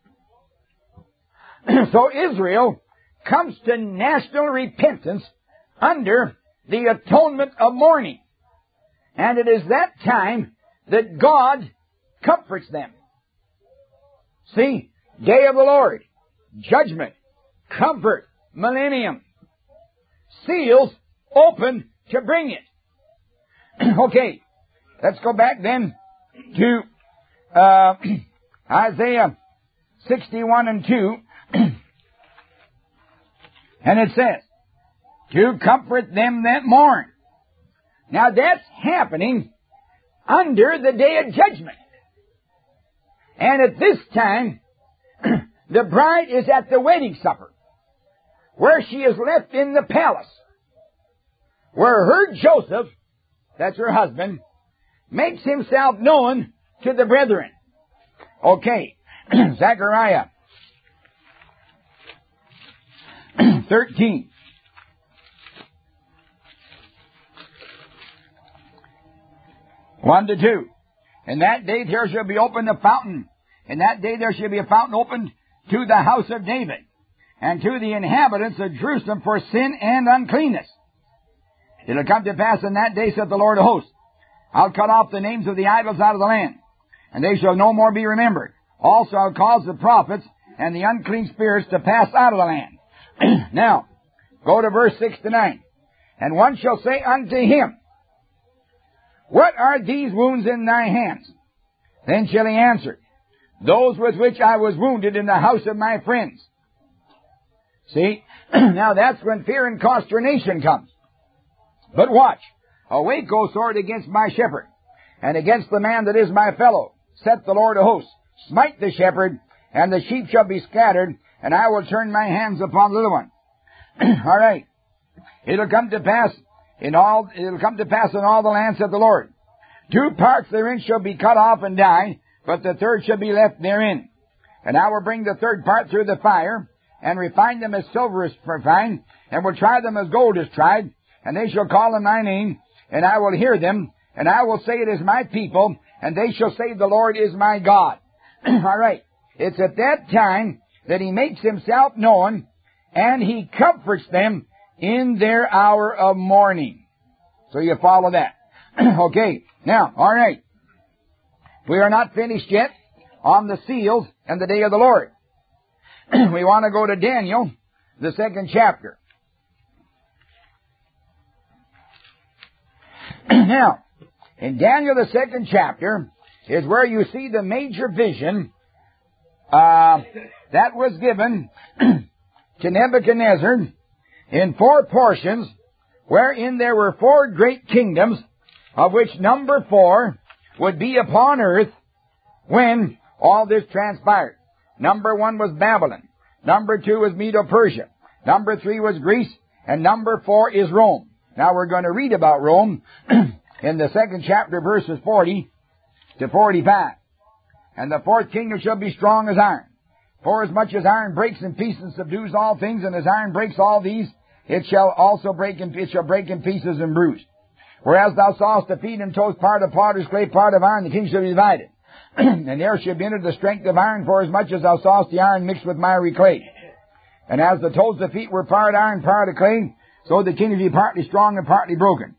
So Israel comes to national repentance under the atonement of mourning. And it is that time that God comforts them. See, day of the Lord, judgment, comfort, millennium, seals open to bring it. Okay, let's go back then to Isaiah 61:2, and it says, to comfort them that mourn. Now that's happening under the day of judgment. And at this time, the bride is at the wedding supper, where she is left in the palace, where her Joseph, that's her husband, makes himself known to the brethren. Okay, Zechariah 13. One to two. In that day there shall be opened a fountain. In that day there shall be a fountain opened to the house of David, and to the inhabitants of Jerusalem for sin and uncleanness. It'll come to pass in that day, saith the Lord of hosts, I'll cut off the names of the idols out of the land, and they shall no more be remembered. Also I'll cause the prophets and the unclean spirits to pass out of the land. Now, go to verse 6 to 9. And one shall say unto him, what are these wounds in thy hands? Then shall he answer, those with which I was wounded in the house of my friends. See, now that's when fear and consternation comes. But watch, awake, O sword, against my shepherd, and against the man that is my fellow, saith the Lord of hosts. Smite the shepherd, and the sheep shall be scattered, and I will turn my hands upon the little one. All right. It'll come to pass in all the land, saith the Lord. 2 parts therein shall be cut off and die, but the third shall be left therein. And I will bring the third part through the fire, and refine them as silver is refined, and will try them as gold is tried, and they shall call on my name, and I will hear them, and I will say it is my people, and they shall say the Lord is my God. All right. It's at that time that he makes himself known, and he comforts them in their hour of mourning. So you follow that. Okay. Now, all right. We are not finished yet on the seals and the day of the Lord. We want to go to Daniel, the 2nd chapter. Now, in Daniel, the 2nd chapter, is where you see the major vision that was given to Nebuchadnezzar in 4 portions, wherein there were 4 great kingdoms, of which number 4 would be upon earth when all this transpired. Number 1 was Babylon. Number 2 was Medo-Persia. Number 3 was Greece. And number 4 is Rome. Now we're going to read about Rome in the 2nd chapter, verses 40 to 45. And the 4th kingdom shall be strong as iron. For as much as iron breaks in pieces and subdues all things, and as iron breaks all these, it shall also break in pieces and bruise. Whereas thou sawest the feet and toes part of potter's clay, part of iron, the king shall be divided. And there shall be entered the strength of iron, for as much as thou sawest the iron mixed with miry clay. And as the toes of the feet were part iron, part of clay, so the king shall be partly strong and partly broken.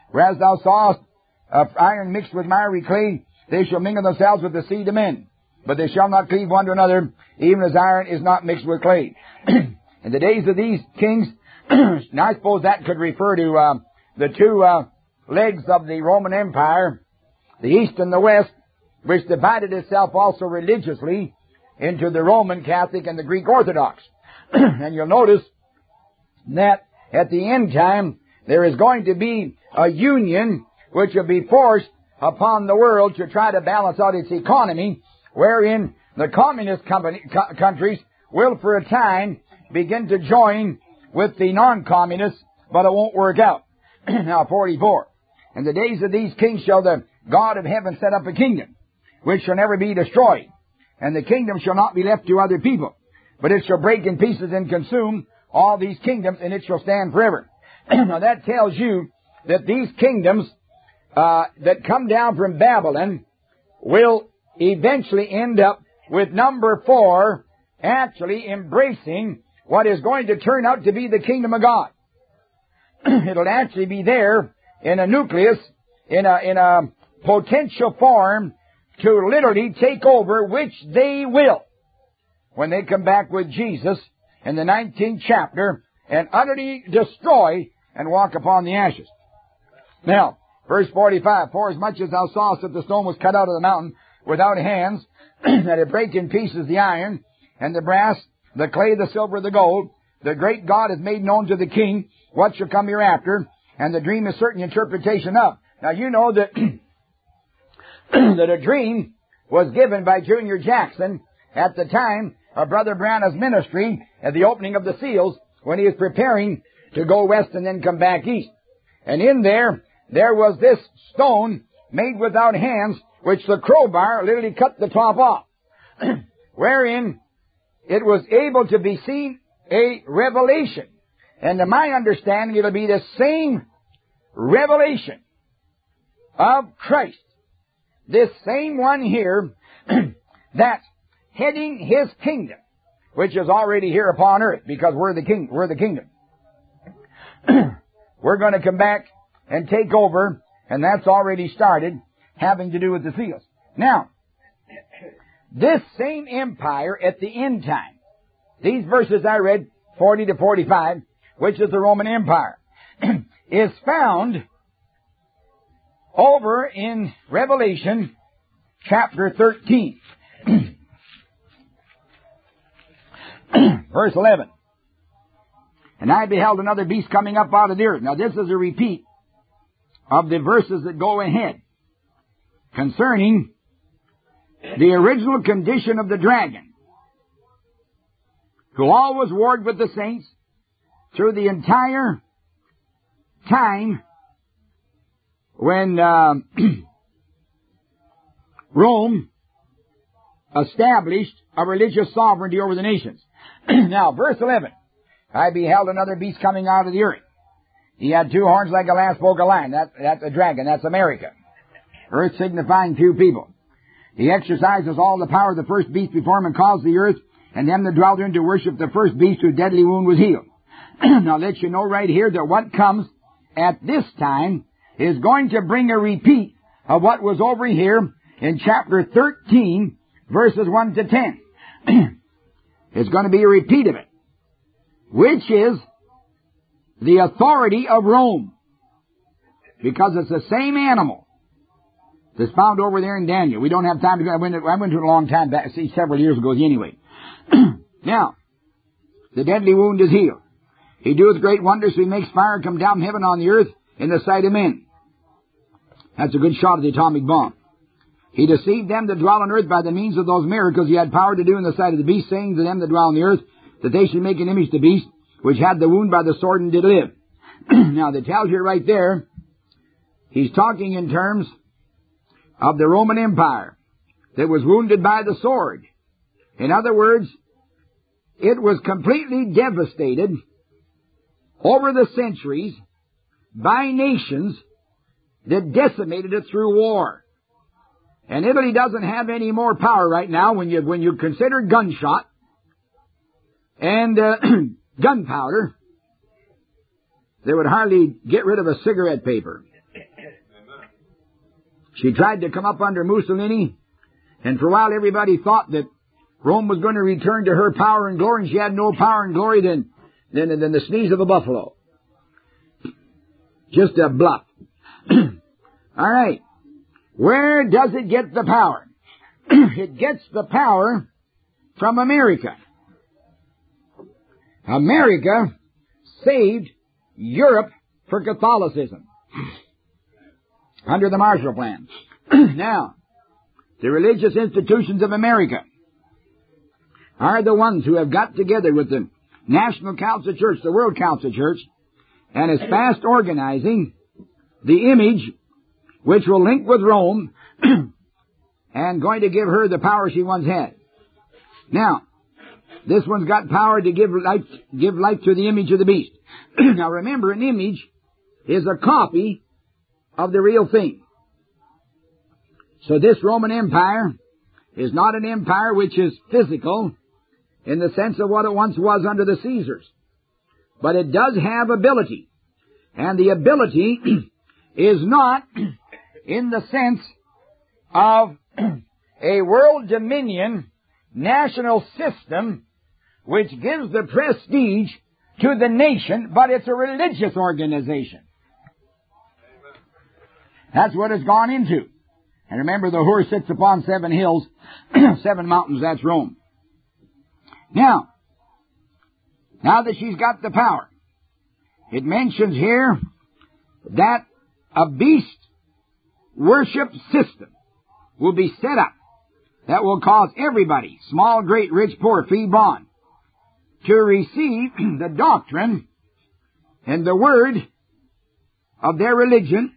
Whereas thou sawest iron mixed with miry clay, they shall mingle themselves with the seed of men. But they shall not cleave one to another, even as iron is not mixed with clay. In the days of these kings, now I suppose that could refer to the two legs of the Roman Empire, the East and the West, which divided itself also religiously into the Roman Catholic and the Greek Orthodox. And you'll notice that at the end time, there is going to be a union which will be forced upon the world to try to balance out its economy, wherein the communist countries will for a time begin to join with the non-communists, but it won't work out. Now, 44. In the days of these kings shall the God of heaven set up a kingdom, which shall never be destroyed. And the kingdom shall not be left to other people, but it shall break in pieces and consume all these kingdoms, and it shall stand forever. Now, that tells you that these kingdoms that come down from Babylon will eventually end up with number 4 actually embracing what is going to turn out to be the kingdom of God. It'll actually be there in a nucleus, in a potential form to literally take over, which they will when they come back with Jesus in the 19th chapter and utterly destroy and walk upon the ashes. Now, verse 45, for as much as thou sawest that the stone was cut out of the mountain without hands, that it brake in pieces the iron, and the brass, the clay, the silver, the gold, the great God has made known to the king what shall come hereafter, and the dream is certain interpretation of. Now, you know that that a dream was given by Junior Jackson at the time of Brother Branham's ministry at the opening of the seals, when he was preparing to go west and then come back east. And in there was this stone made without hands, which the crowbar literally cut the top off, wherein it was able to be seen a revelation. And to my understanding, it'll be the same revelation of Christ, this same one here, that's heading His kingdom, which is already here upon earth, because we're the kingdom. We're going to come back and take over, and that's already started, having to do with the seals. Now, this same empire at the end time, these verses I read, 40 to 45, which is the Roman Empire, is found over in Revelation chapter 13. Verse 11. And I beheld another beast coming up out of the earth. Now this is a repeat of the verses that go ahead concerning the original condition of the dragon, who always warred with the saints through the entire time when Rome established a religious sovereignty over the nations. Now, verse 11. I beheld another beast coming out of the earth. He had 2 horns like a lamb, spoke a lion. That's a dragon. That's America. Earth signifying 2 people. He exercises all the power of the first beast before him, and caused the earth and them that dwell therein to worship the first beast, whose deadly wound was healed. Now, let you know right here that what comes at this time is going to bring a repeat of what was over here in chapter 13, verses 1 to 10. It's going to be a repeat of it, which is the authority of Rome, because it's the same animal that's found over there in Daniel. We don't have time to go. I went to it a long time back, several years ago anyway. Now, the deadly wound is healed. He doeth great wonders, so he makes fire come down from heaven on the earth in the sight of men. That's a good shot of the atomic bomb. He deceived them that dwell on earth by the means of those miracles he had power to do in the sight of the beast, saying to them that dwell on the earth, that they should make an image to the beast, which had the wound by the sword and did live. Now, that tells you right there, he's talking in terms of the Roman Empire that was wounded by the sword. In other words, it was completely devastated over the centuries by nations that decimated it through war. And Italy doesn't have any more power right now when you consider gunshot and gunpowder. They would hardly get rid of a cigarette paper. She tried to come up under Mussolini, and for a while everybody thought that Rome was going to return to her power and glory, and she had no power and glory than the sneeze of a buffalo. Just a bluff. All right. Where does it get the power? It gets the power from America. America saved Europe for Catholicism under the Marshall Plan. Now, the religious institutions of America are the ones who have got together with the National Council Church, the World Council Church, and is fast organizing the image which will link with Rome and going to give her the power she once had. Now, this one's got power to give life to the image of the beast. Now remember, an image is a copy of the real thing. So this Roman Empire is not an empire which is physical in the sense of what it once was under the Caesars. But it does have ability. And the ability is not in the sense of a world dominion national system which gives the prestige to the nation, but it's a religious organization. That's what it's gone into. And remember, the whore sits upon 7 hills, 7 mountains, that's Rome. Now that she's got the power, it mentions here that a beast worship system will be set up that will cause everybody, small, great, rich, poor, free, bond, to receive the doctrine and the word of their religion,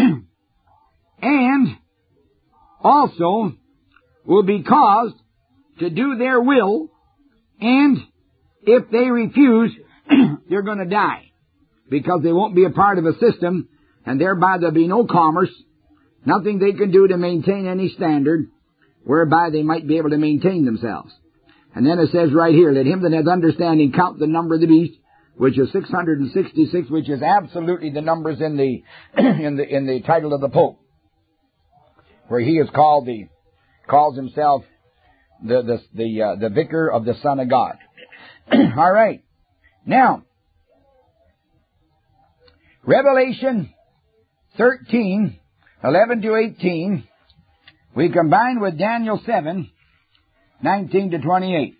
and also will be caused to do their will, and if they refuse, they're going to die, because they won't be a part of a system, and thereby there'll be no commerce, nothing they can do to maintain any standard whereby they might be able to maintain themselves. And then it says right here, let him that hath understanding count the number of the beast, which is 666, which is absolutely the numbers in the in the title of the Pope, where he is calls himself the vicar of the Son of God. All right. Now, Revelation 13, 11 to 18, we combine with Daniel 7, 19 to 28.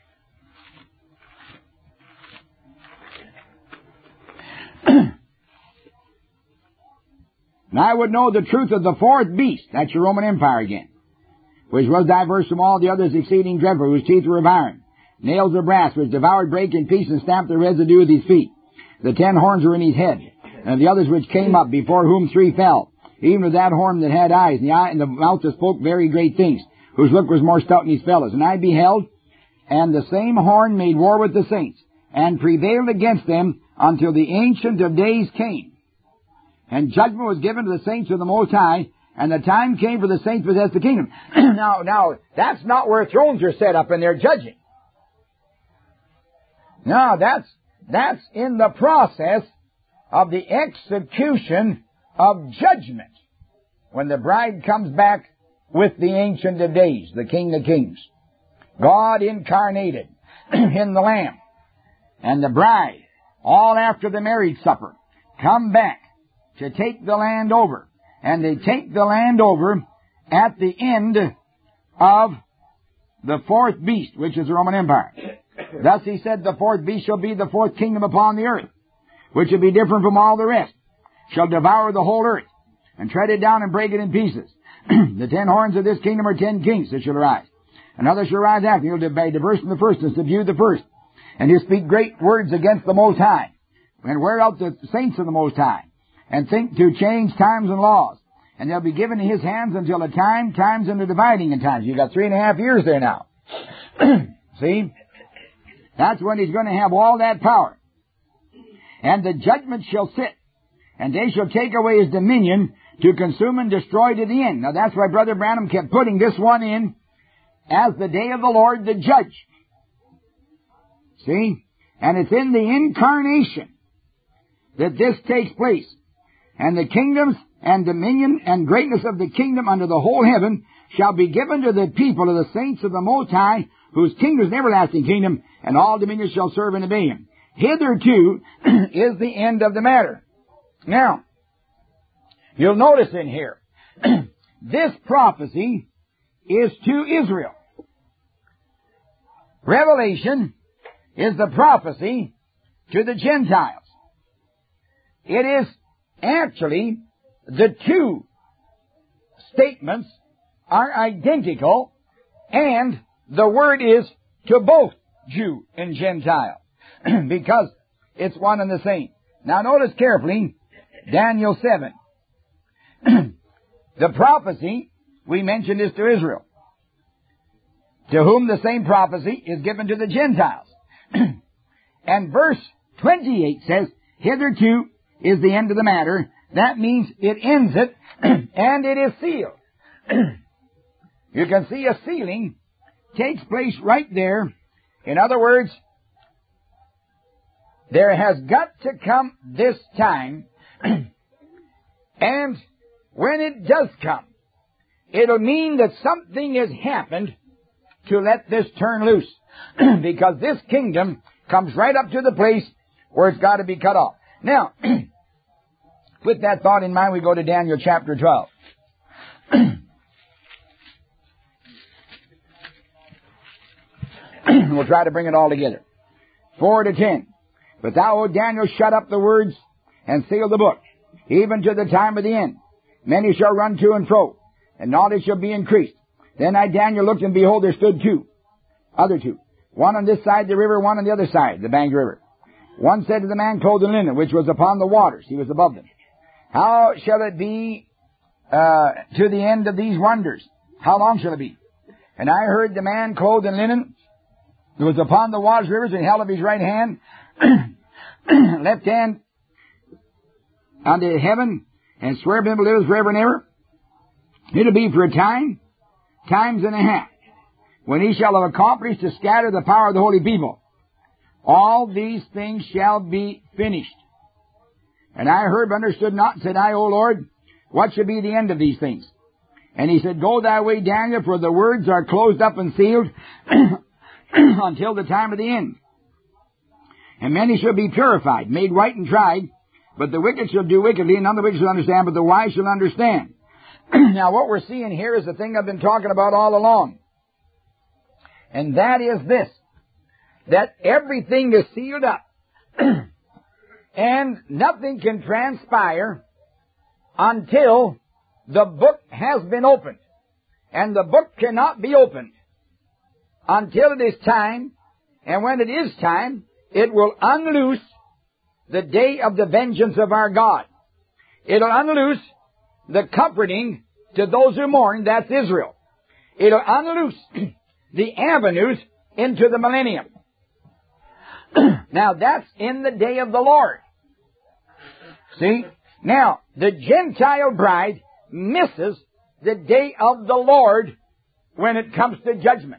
And I would know the truth of the fourth beast, that's your Roman Empire again, which was diverse from all the others, exceeding dreadful, whose teeth were of iron, nails of brass, which devoured, brake in pieces, and stamped the residue with his feet. The 10 horns were in his head, and the others which came up, before whom 3 fell, even with that horn that had eyes, and the eye and the mouth that spoke very great things, whose look was more stout than his fellows. And I beheld, and the same horn made war with the saints, and prevailed against them until the Ancient of Days came. And judgment was given to the saints of the Most High, and the time came for the saints to possess the kingdom. Now, that's not where thrones are set up and they're judging. No, that's in the process of the execution of judgment, when the bride comes back with the Ancient of Days, the King of Kings. God incarnated in the Lamb. And the bride, all after the marriage supper, come back to take the land over. And they take the land over at the end of the fourth beast, which is the Roman Empire. Thus he said, the fourth beast shall be the fourth kingdom upon the earth, which will be different from all the rest, shall devour the whole earth, and tread it down and break it in pieces. The 10 horns of this kingdom are 10 kings that shall arise. Another shall rise after. He'll be diverse from the first, and subdue the first. And he'll speak great words against the Most High, and wear out the saints of the Most High, and think to change times and laws. And they'll be given in his hands until the times and the dividing in times. You've got 3.5 years there now. See? That's when he's going to have all that power. And the judgment shall sit, and they shall take away his dominion to consume and destroy to the end. Now that's why Brother Branham kept putting this one in as the day of the Lord, the judge. See? And it's in the incarnation that this takes place. And the kingdoms and dominion and greatness of the kingdom under the whole heaven shall be given to the people of the saints of the Most High, whose kingdom is an everlasting kingdom, and all dominions shall serve and obey him. Hitherto is the end of the matter. Now, you'll notice in here, this prophecy is to Israel. Revelation is the prophecy to the Gentiles. It is actually the two statements are identical, and the word is to both Jew and Gentile, because it's one and the same. Now notice carefully, Daniel 7. The prophecy we mentioned is to Israel, to whom the same prophecy is given to the Gentiles. And verse 28 says, hitherto is the end of the matter. That means it ends it, and it is sealed. You can see a sealing takes place right there. In other words, there has got to come this time, and when it does come, it'll mean that something has happened to let this turn loose, because this kingdom comes right up to the place where it's got to be cut off. Now, with that thought in mind, we go to Daniel chapter 12. We'll try to bring it all together. 4 to 10. But thou, O Daniel, shut up the words and seal the book, even to the time of the end. Many shall run to and fro, and knowledge shall be increased. Then I, Daniel, looked, and behold, there stood other two. One on this side the river, one on the other side, the Bank River. One said to the man clothed in linen, which was upon the waters, he was above them, how shall it be to the end of these wonders? How long shall it be? And I heard the man clothed in linen, who was upon the waters rivers, and held up his right hand, left hand unto heaven, and swear by him to live forever and ever. It'll be for a time, times and a half, when he shall have accomplished to scatter the power of the holy people. All these things shall be finished. And I heard but understood not, and said I, O Lord, what shall be the end of these things? And he said, go thy way, Daniel, for the words are closed up and sealed until the time of the end. And many shall be purified, made white and tried, but the wicked shall do wickedly, and none of the wicked shall understand, but the wise shall understand. Now what we're seeing here is the thing I've been talking about all along. And that is this, that everything is sealed up, and nothing can transpire until the book has been opened. And the book cannot be opened until it is time, and when it is time, it will unloose the day of the vengeance of our God. It'll unloose the comforting to those who mourn, that's Israel. It'll unloose the avenues into the millennium. Now that's in the day of the Lord. See? Now, the Gentile bride misses the day of the Lord when it comes to judgment.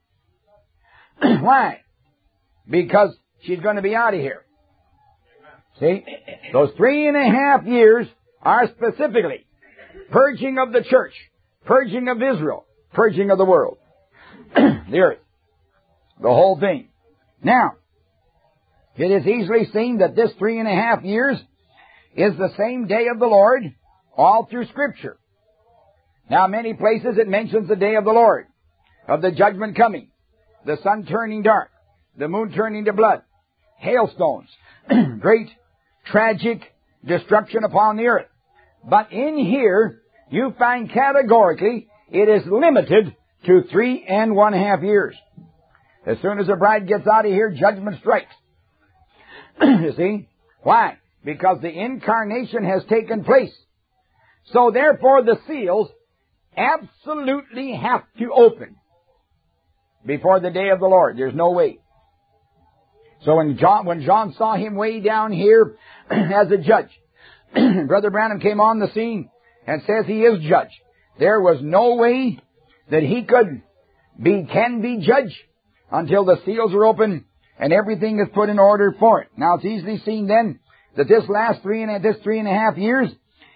Why? Because she's going to be out of here. See? Those 3.5 years are specifically purging of the church, purging of Israel, purging of the world, the earth, the whole thing. Now, it is easily seen that this 3.5 years is the same day of the Lord all through Scripture. Now, many places it mentions the day of the Lord, of the judgment coming, the sun turning dark, the moon turning to blood, hailstones, great tragic destruction upon the earth. But in here, you find categorically it is limited to 3.5 years. As soon as the bride gets out of here, judgment strikes. You see? Why? Because the incarnation has taken place. So therefore the seals absolutely have to open before the day of the Lord. There's no way. So when John saw him way down here as a judge, Brother Branham came on the scene and says he is judge. There was no way that he can be judge until the seals are open and everything is put in order for it. Now it's easily seen then that this last 3.5 years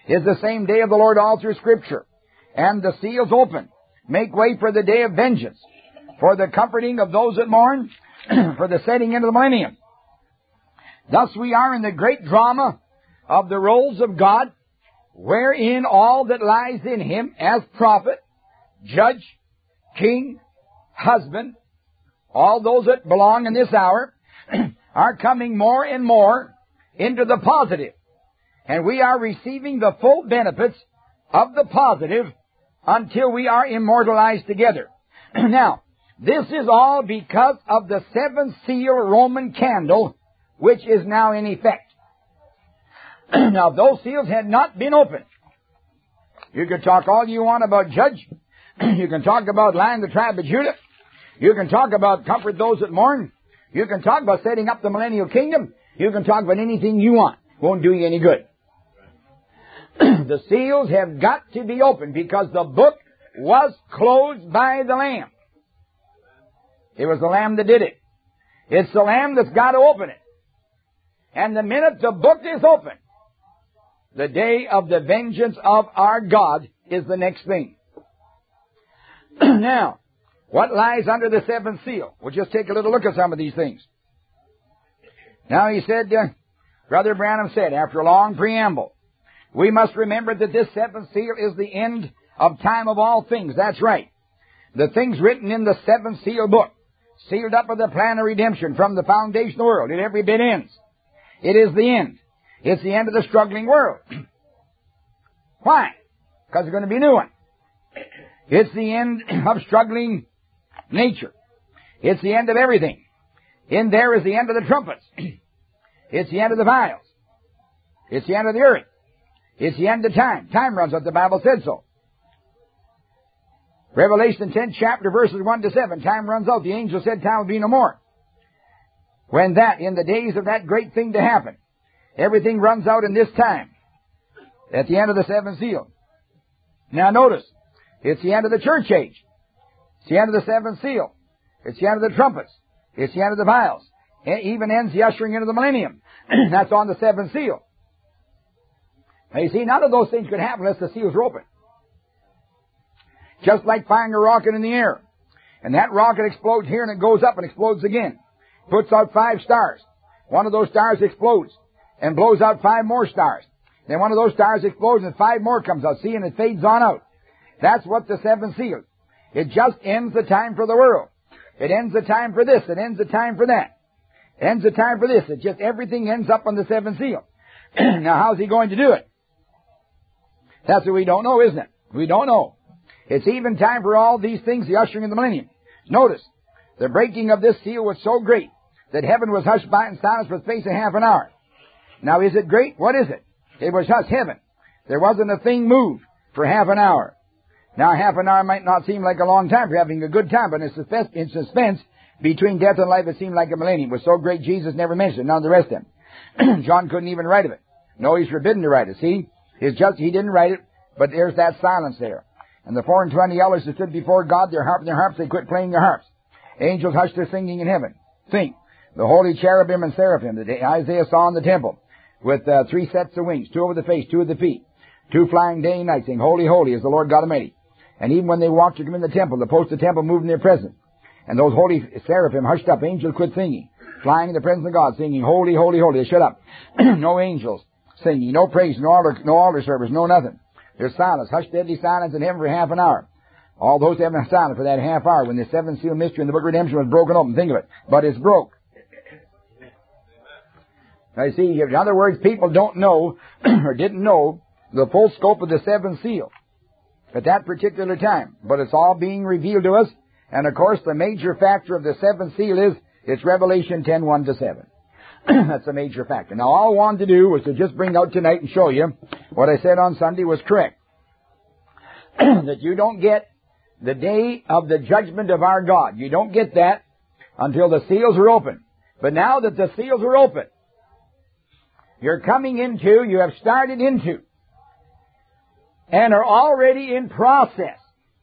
is the same day of the Lord all through Scripture. And the seals open. Make way for the day of vengeance, for the comforting of those that mourn, for the setting into the millennium. Thus we are in the great drama of the roles of God, wherein all that lies in Him as prophet, judge, king, husband, all those that belong in this hour, are coming more and more into the positive. And we are receiving the full benefits of the positive until we are immortalized together. Now, this is all because of the seventh seal Roman candle, which is now in effect. Now, those seals had not been opened. You can talk all you want about judge. You can talk about Lion of the tribe of Judah. You can talk about comfort those that mourn. You can talk about setting up the millennial kingdom. You can talk about anything you want. Won't do you any good. The seals have got to be opened because the book was closed by the Lamb. It was the Lamb that did it. It's the Lamb that's got to open it. And the minute the book is open, the day of the vengeance of our God is the next thing. Now, what lies under the seventh seal? We'll just take a little look at some of these things. Now he said, Brother Branham said, after a long preamble, we must remember that this seventh seal is the end of time of all things. That's right. The things written in the seventh seal book, sealed up with the plan of redemption from the foundation of the world, it every bit ends. It is the end. It's the end of the struggling world. Why? Because there's going to be a new one. It's the end of struggling nature. It's the end of everything. In there is the end of the trumpets. It's the end of the vials. It's the end of the earth. It's the end of time. Time runs out. The Bible said so. Revelation 10th chapter verses 1 to 7. Time runs out. The angel said time will be no more. When that, in the days of that great thing to happen, everything runs out in this time. At the end of the seventh seal. Now notice, it's the end of the church age. It's the end of the seventh seal. It's the end of the trumpets. It's the end of the vials. It even ends the ushering into the millennium. That's on the seventh seal. Now you see, none of those things could happen unless the seals were open. Just like firing a rocket in the air. And that rocket explodes here and it goes up and explodes again. Puts out 5 stars. One of those stars explodes and blows out 5 more stars. Then one of those stars explodes and 5 more comes out. See, and it fades on out. That's what the seventh seal. It just ends the time for the world. It ends the time for this. It ends the time for that. It ends the time for this. It just, everything ends up on the seventh seal. Now, how's he going to do it? That's what we don't know, isn't it? We don't know. It's even time for all these things, the ushering of the millennium. Notice, the breaking of this seal was so great that heaven was hushed by it in silence for the space of half an hour. Now, is it great? What is it? It was hushed, heaven. There wasn't a thing moved for half an hour. Now, half an hour might not seem like a long time for having a good time, but in suspense between death and life, it seemed like a millennium. It was so great, Jesus never mentioned it, none of the rest of them. John couldn't even write of it. No, he's forbidden to write it. See? It's just, he didn't write it, but there's that silence there. And the 24 elders that stood before God, their harps, they quit playing their harps. Angels hushed their singing in heaven. Think. The holy cherubim and seraphim that Isaiah saw in the temple, with 3 sets of wings, 2 over the face, 2 of the feet, 2 flying day and night, saying, Holy, holy is the Lord God Almighty. And even when they walked to come in the temple, the posts of the temple moved in their presence. And those holy seraphim hushed up. Angels quit singing, flying in the presence of God, singing, Holy, holy, holy. They shut up. No angels singing, no praise, no altar service, no nothing. There's silence, hushed, deadly silence in heaven for half an hour. All those have been silent for that half hour when the 7th seal mystery in the book of redemption was broken open. Think of it. But it's broke. Now you see, in other words, people don't know, or didn't know, the full scope of the 7th seal at that particular time. But it's all being revealed to us. And of course, the major factor of the 7th seal is, it's Revelation 10, 1 to 7. That's a major factor. Now, all I wanted to do was to just bring out tonight and show you what I said on Sunday was correct. That you don't get the day of the judgment of our God. You don't get that until the seals are open. But now that the seals are open, you're coming into, you have started into, and are already in process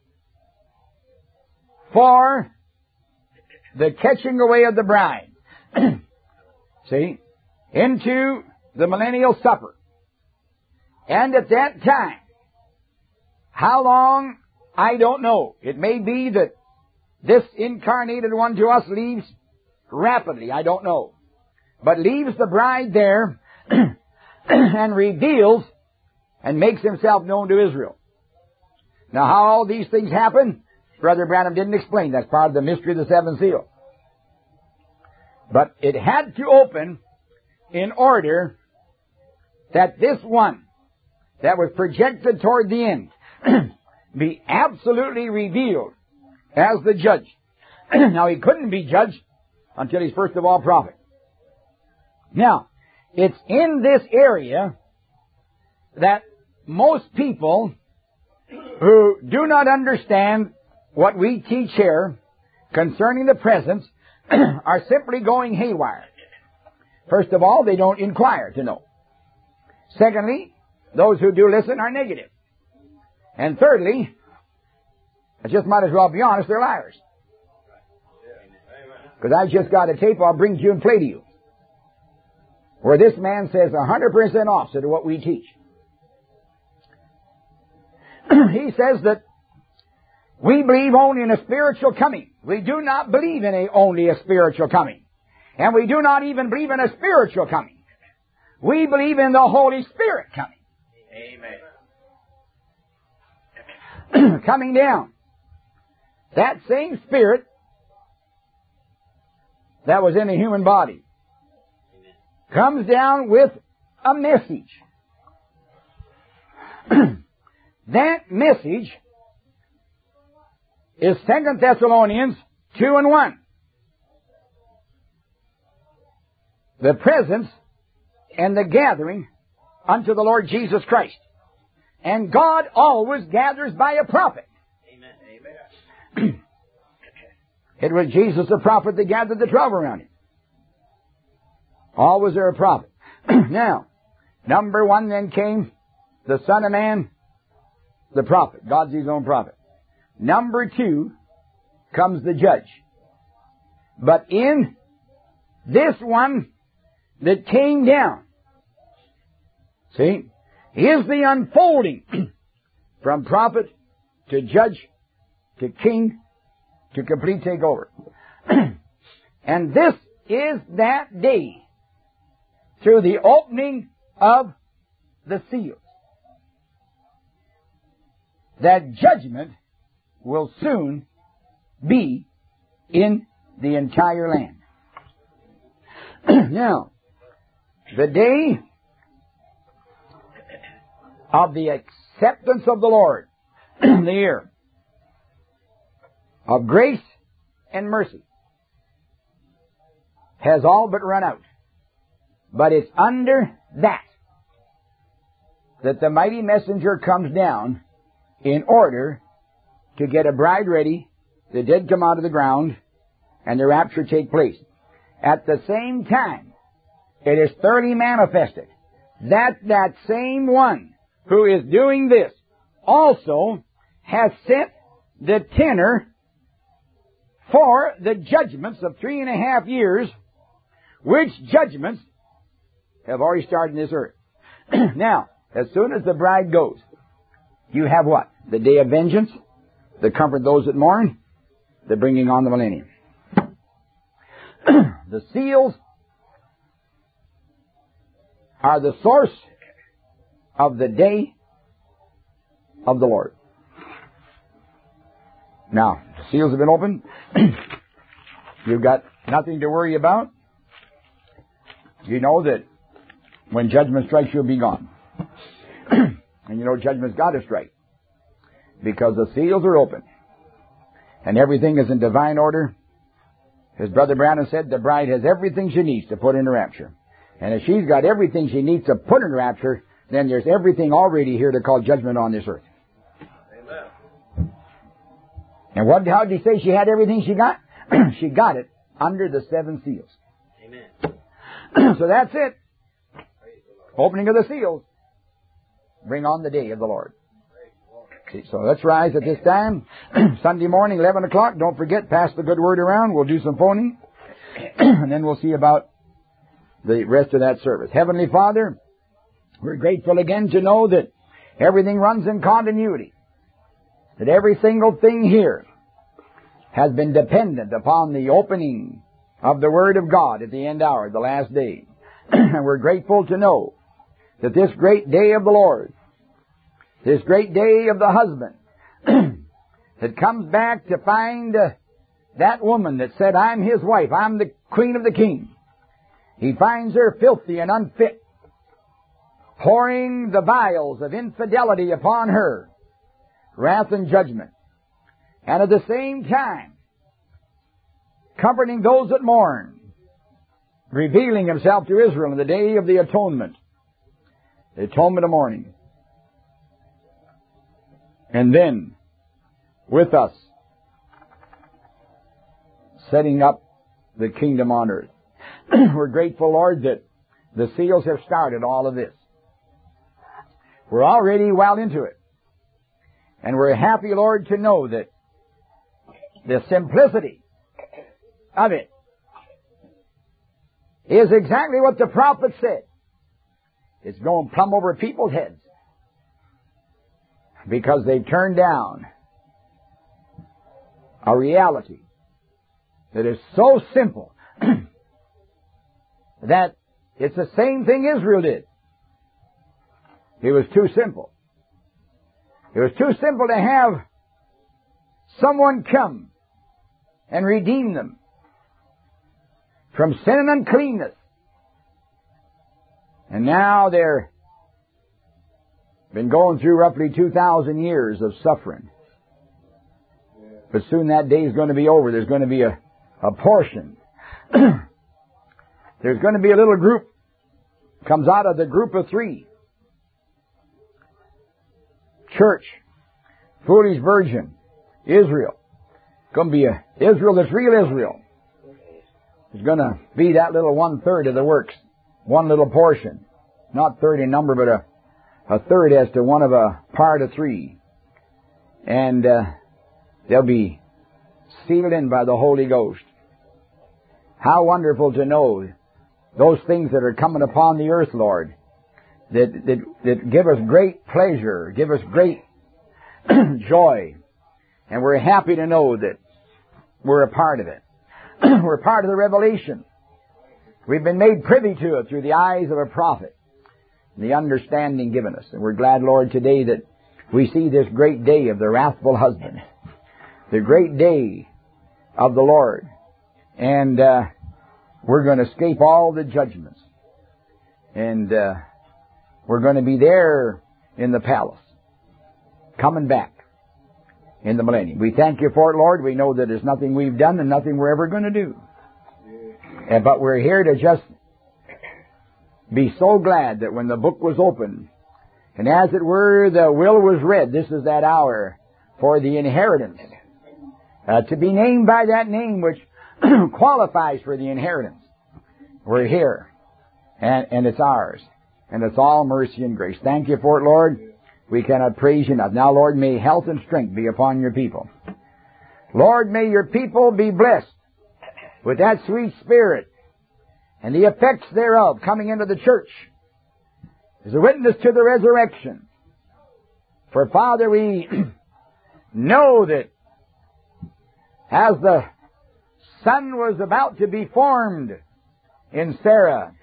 for the catching away of the bride. See? Into the millennial supper. And at that time, how long, I don't know. It may be that this incarnated one to us leaves rapidly, I don't know. But leaves the bride there and reveals and makes himself known to Israel. Now, how all these things happen, Brother Branham didn't explain. That's part of the mystery of the seventh seal. But it had to open in order that this one that was projected toward the end be absolutely revealed as the judge. Now, he couldn't be judged until he's first of all prophet. Now, it's in this area that most people who do not understand what we teach here concerning the presence are simply going haywire. First of all, they don't inquire to know. Secondly, those who do listen are negative. And thirdly, I just might as well be honest, they're liars. Because I've just got a tape I'll bring to you and play to you, where this man says 100% opposite of what we teach. He says that we believe only in a spiritual coming. We do not believe in only a spiritual coming. And we do not even believe in a spiritual coming. We believe in the Holy Spirit coming. Amen. Coming down. That same Spirit that was in a human body comes down with a message. That message is 2 Thessalonians 2:1. The presence and the gathering unto the Lord Jesus Christ. And God always gathers by a prophet. Amen. It was Jesus the prophet that gathered the 12 around him. Always there a prophet. Now, number one then came the Son of Man, the prophet. God's his own prophet. Number two comes the judge. But in this one that came down, see, is the unfolding from prophet to judge to king to complete takeover. And this is that day through the opening of the seals that judgment will soon be in the entire land. Now, the day of the acceptance of the Lord, the year of grace and mercy, has all but run out. But it's under that the mighty messenger comes down in order to get a bride ready, the dead come out of the ground, and the rapture take place. At the same time, it is thoroughly manifested that same one who is doing this also has sent the tenor for the judgments of 3.5 years, which judgments have already started in this earth. Now, as soon as the bride goes, you have what? The day of vengeance, the comfort those that mourn, the bringing on the millennium. The seals are the source of the day of the Lord. Now, the seals have been opened. You've got nothing to worry about. You know that when judgment strikes, you'll be gone. And you know judgment's got to strike, because the seals are open and everything is in divine order. As Brother Branham said, the bride has everything she needs to put in the rapture. And if she's got everything she needs to put in the rapture, then there's everything already here to call judgment on this earth. Amen. And how did he say she had everything she got? She got it under the 7 seals. Amen. So that's it. Opening of the seals. Bring on the day of the Lord. See, so let's rise at this time. Sunday morning, 11 o'clock. Don't forget, pass the good word around. We'll do some phoning. And then we'll see about the rest of that service. Heavenly Father, We're grateful again to know that everything runs in continuity, that every single thing here has been dependent upon the opening of the Word of God at the end hour, the last day. And we're grateful to know that this great day of the Lord, this great day of the husband, that comes back to find that woman that said, I'm his wife, I'm the queen of the king. He finds her filthy and unfit, pouring the vials of infidelity upon her, wrath and judgment. And at the same time, comforting those that mourn, revealing himself to Israel in the day of the atonement of mourning. And then, with us, setting up the kingdom on earth. We're grateful, Lord, that the seals have started all of this. We're already well into it. And we're happy, Lord, to know that the simplicity of it is exactly what the prophet said. It's going plumb over people's heads because they've turned down a reality that is so simple that it's the same thing Israel did. It was too simple. It was too simple to have someone come and redeem them from sin and uncleanness. And now they're been going through roughly 2,000 years of suffering. But soon that day is going to be over. There's going to be a portion. There's going to be a little group comes out of the group of three. Church, foolish virgin, Israel. It's going to be a Israel that's real Israel. It's going to be that little 1/3 of the works. One little portion. Not third in number, but a third as to one of a part of three. And they'll be sealed in by the Holy Ghost. How wonderful to know those things that are coming upon the earth, Lord, that give us great pleasure, give us great joy. And we're happy to know that we're a part of it. We're part of the revelation. We've been made privy to it through the eyes of a prophet, the understanding given us. And we're glad, Lord, today that we see this great day of the wrathful husband, the great day of the Lord. And we're going to escape all the judgments. And we're going to be there in the palace, coming back in the millennium. We thank you for it, Lord. We know that there's nothing we've done and nothing we're ever going to do. But we're here to just be so glad that when the book was opened, and as it were, the will was read, this is that hour for the inheritance, to be named by that name which qualifies for the inheritance. We're here, and it's ours, and it's all mercy and grace. Thank you for it, Lord. We cannot praise you enough. Now, Lord, may health and strength be upon your people. Lord, may your people be blessed with that sweet Spirit and the effects thereof coming into the church as a witness to the resurrection. For, Father, we know that as the Son was about to be formed in Sarah,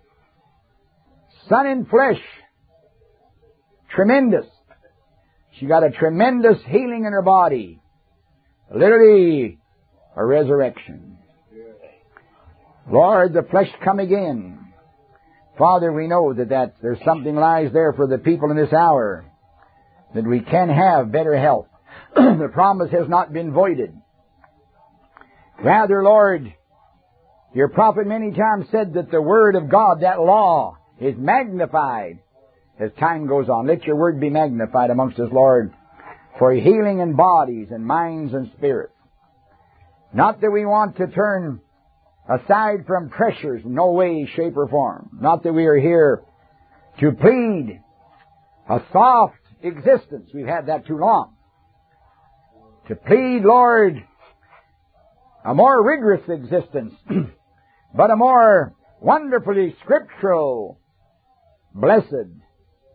Son in flesh, tremendous. She got a tremendous healing in her body. Literally, a resurrection. Lord, the flesh come again. Father, we know that there's something lies there for the people in this hour, that we can have better health. The promise has not been voided. Rather, Lord, your prophet many times said that the Word of God, that law, is magnified as time goes on. Let your Word be magnified amongst us, Lord, for healing in bodies and minds and spirits. Not that we want to turn aside from pressures in no way, shape, or form. Not that we are here to plead a soft existence. We've had that too long. To plead, Lord, a more rigorous existence, but a more wonderfully scriptural, blessed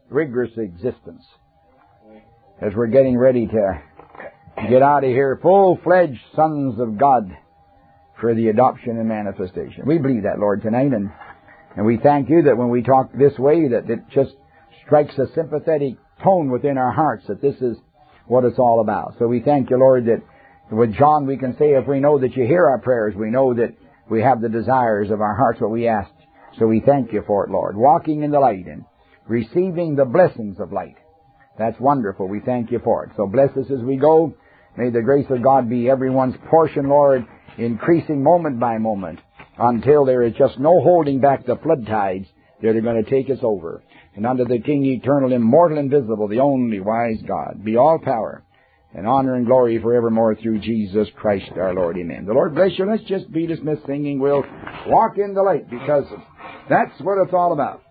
rigorous existence as we're getting ready to get out of here full-fledged sons of God for the adoption and manifestation. We believe that, Lord, tonight, and we thank you that when we talk this way, that it just strikes a sympathetic tone within our hearts, that this is what it's all about. So we thank you, Lord, that with John we can say, if we know that you hear our prayers, we know that we have the desires of our hearts, what we ask. So we thank you for it, Lord. Walking in the light and receiving the blessings of light. That's wonderful. We thank you for it. So bless us as we go. May the grace of God be everyone's portion, Lord, increasing moment by moment until there is just no holding back the flood tides that are going to take us over. And unto the King eternal, immortal, invisible, the only wise God, be all power and honor and glory forevermore through Jesus Christ our Lord. Amen. The Lord bless you. Let's just be dismissed singing. We'll walk in the light because that's what it's all about.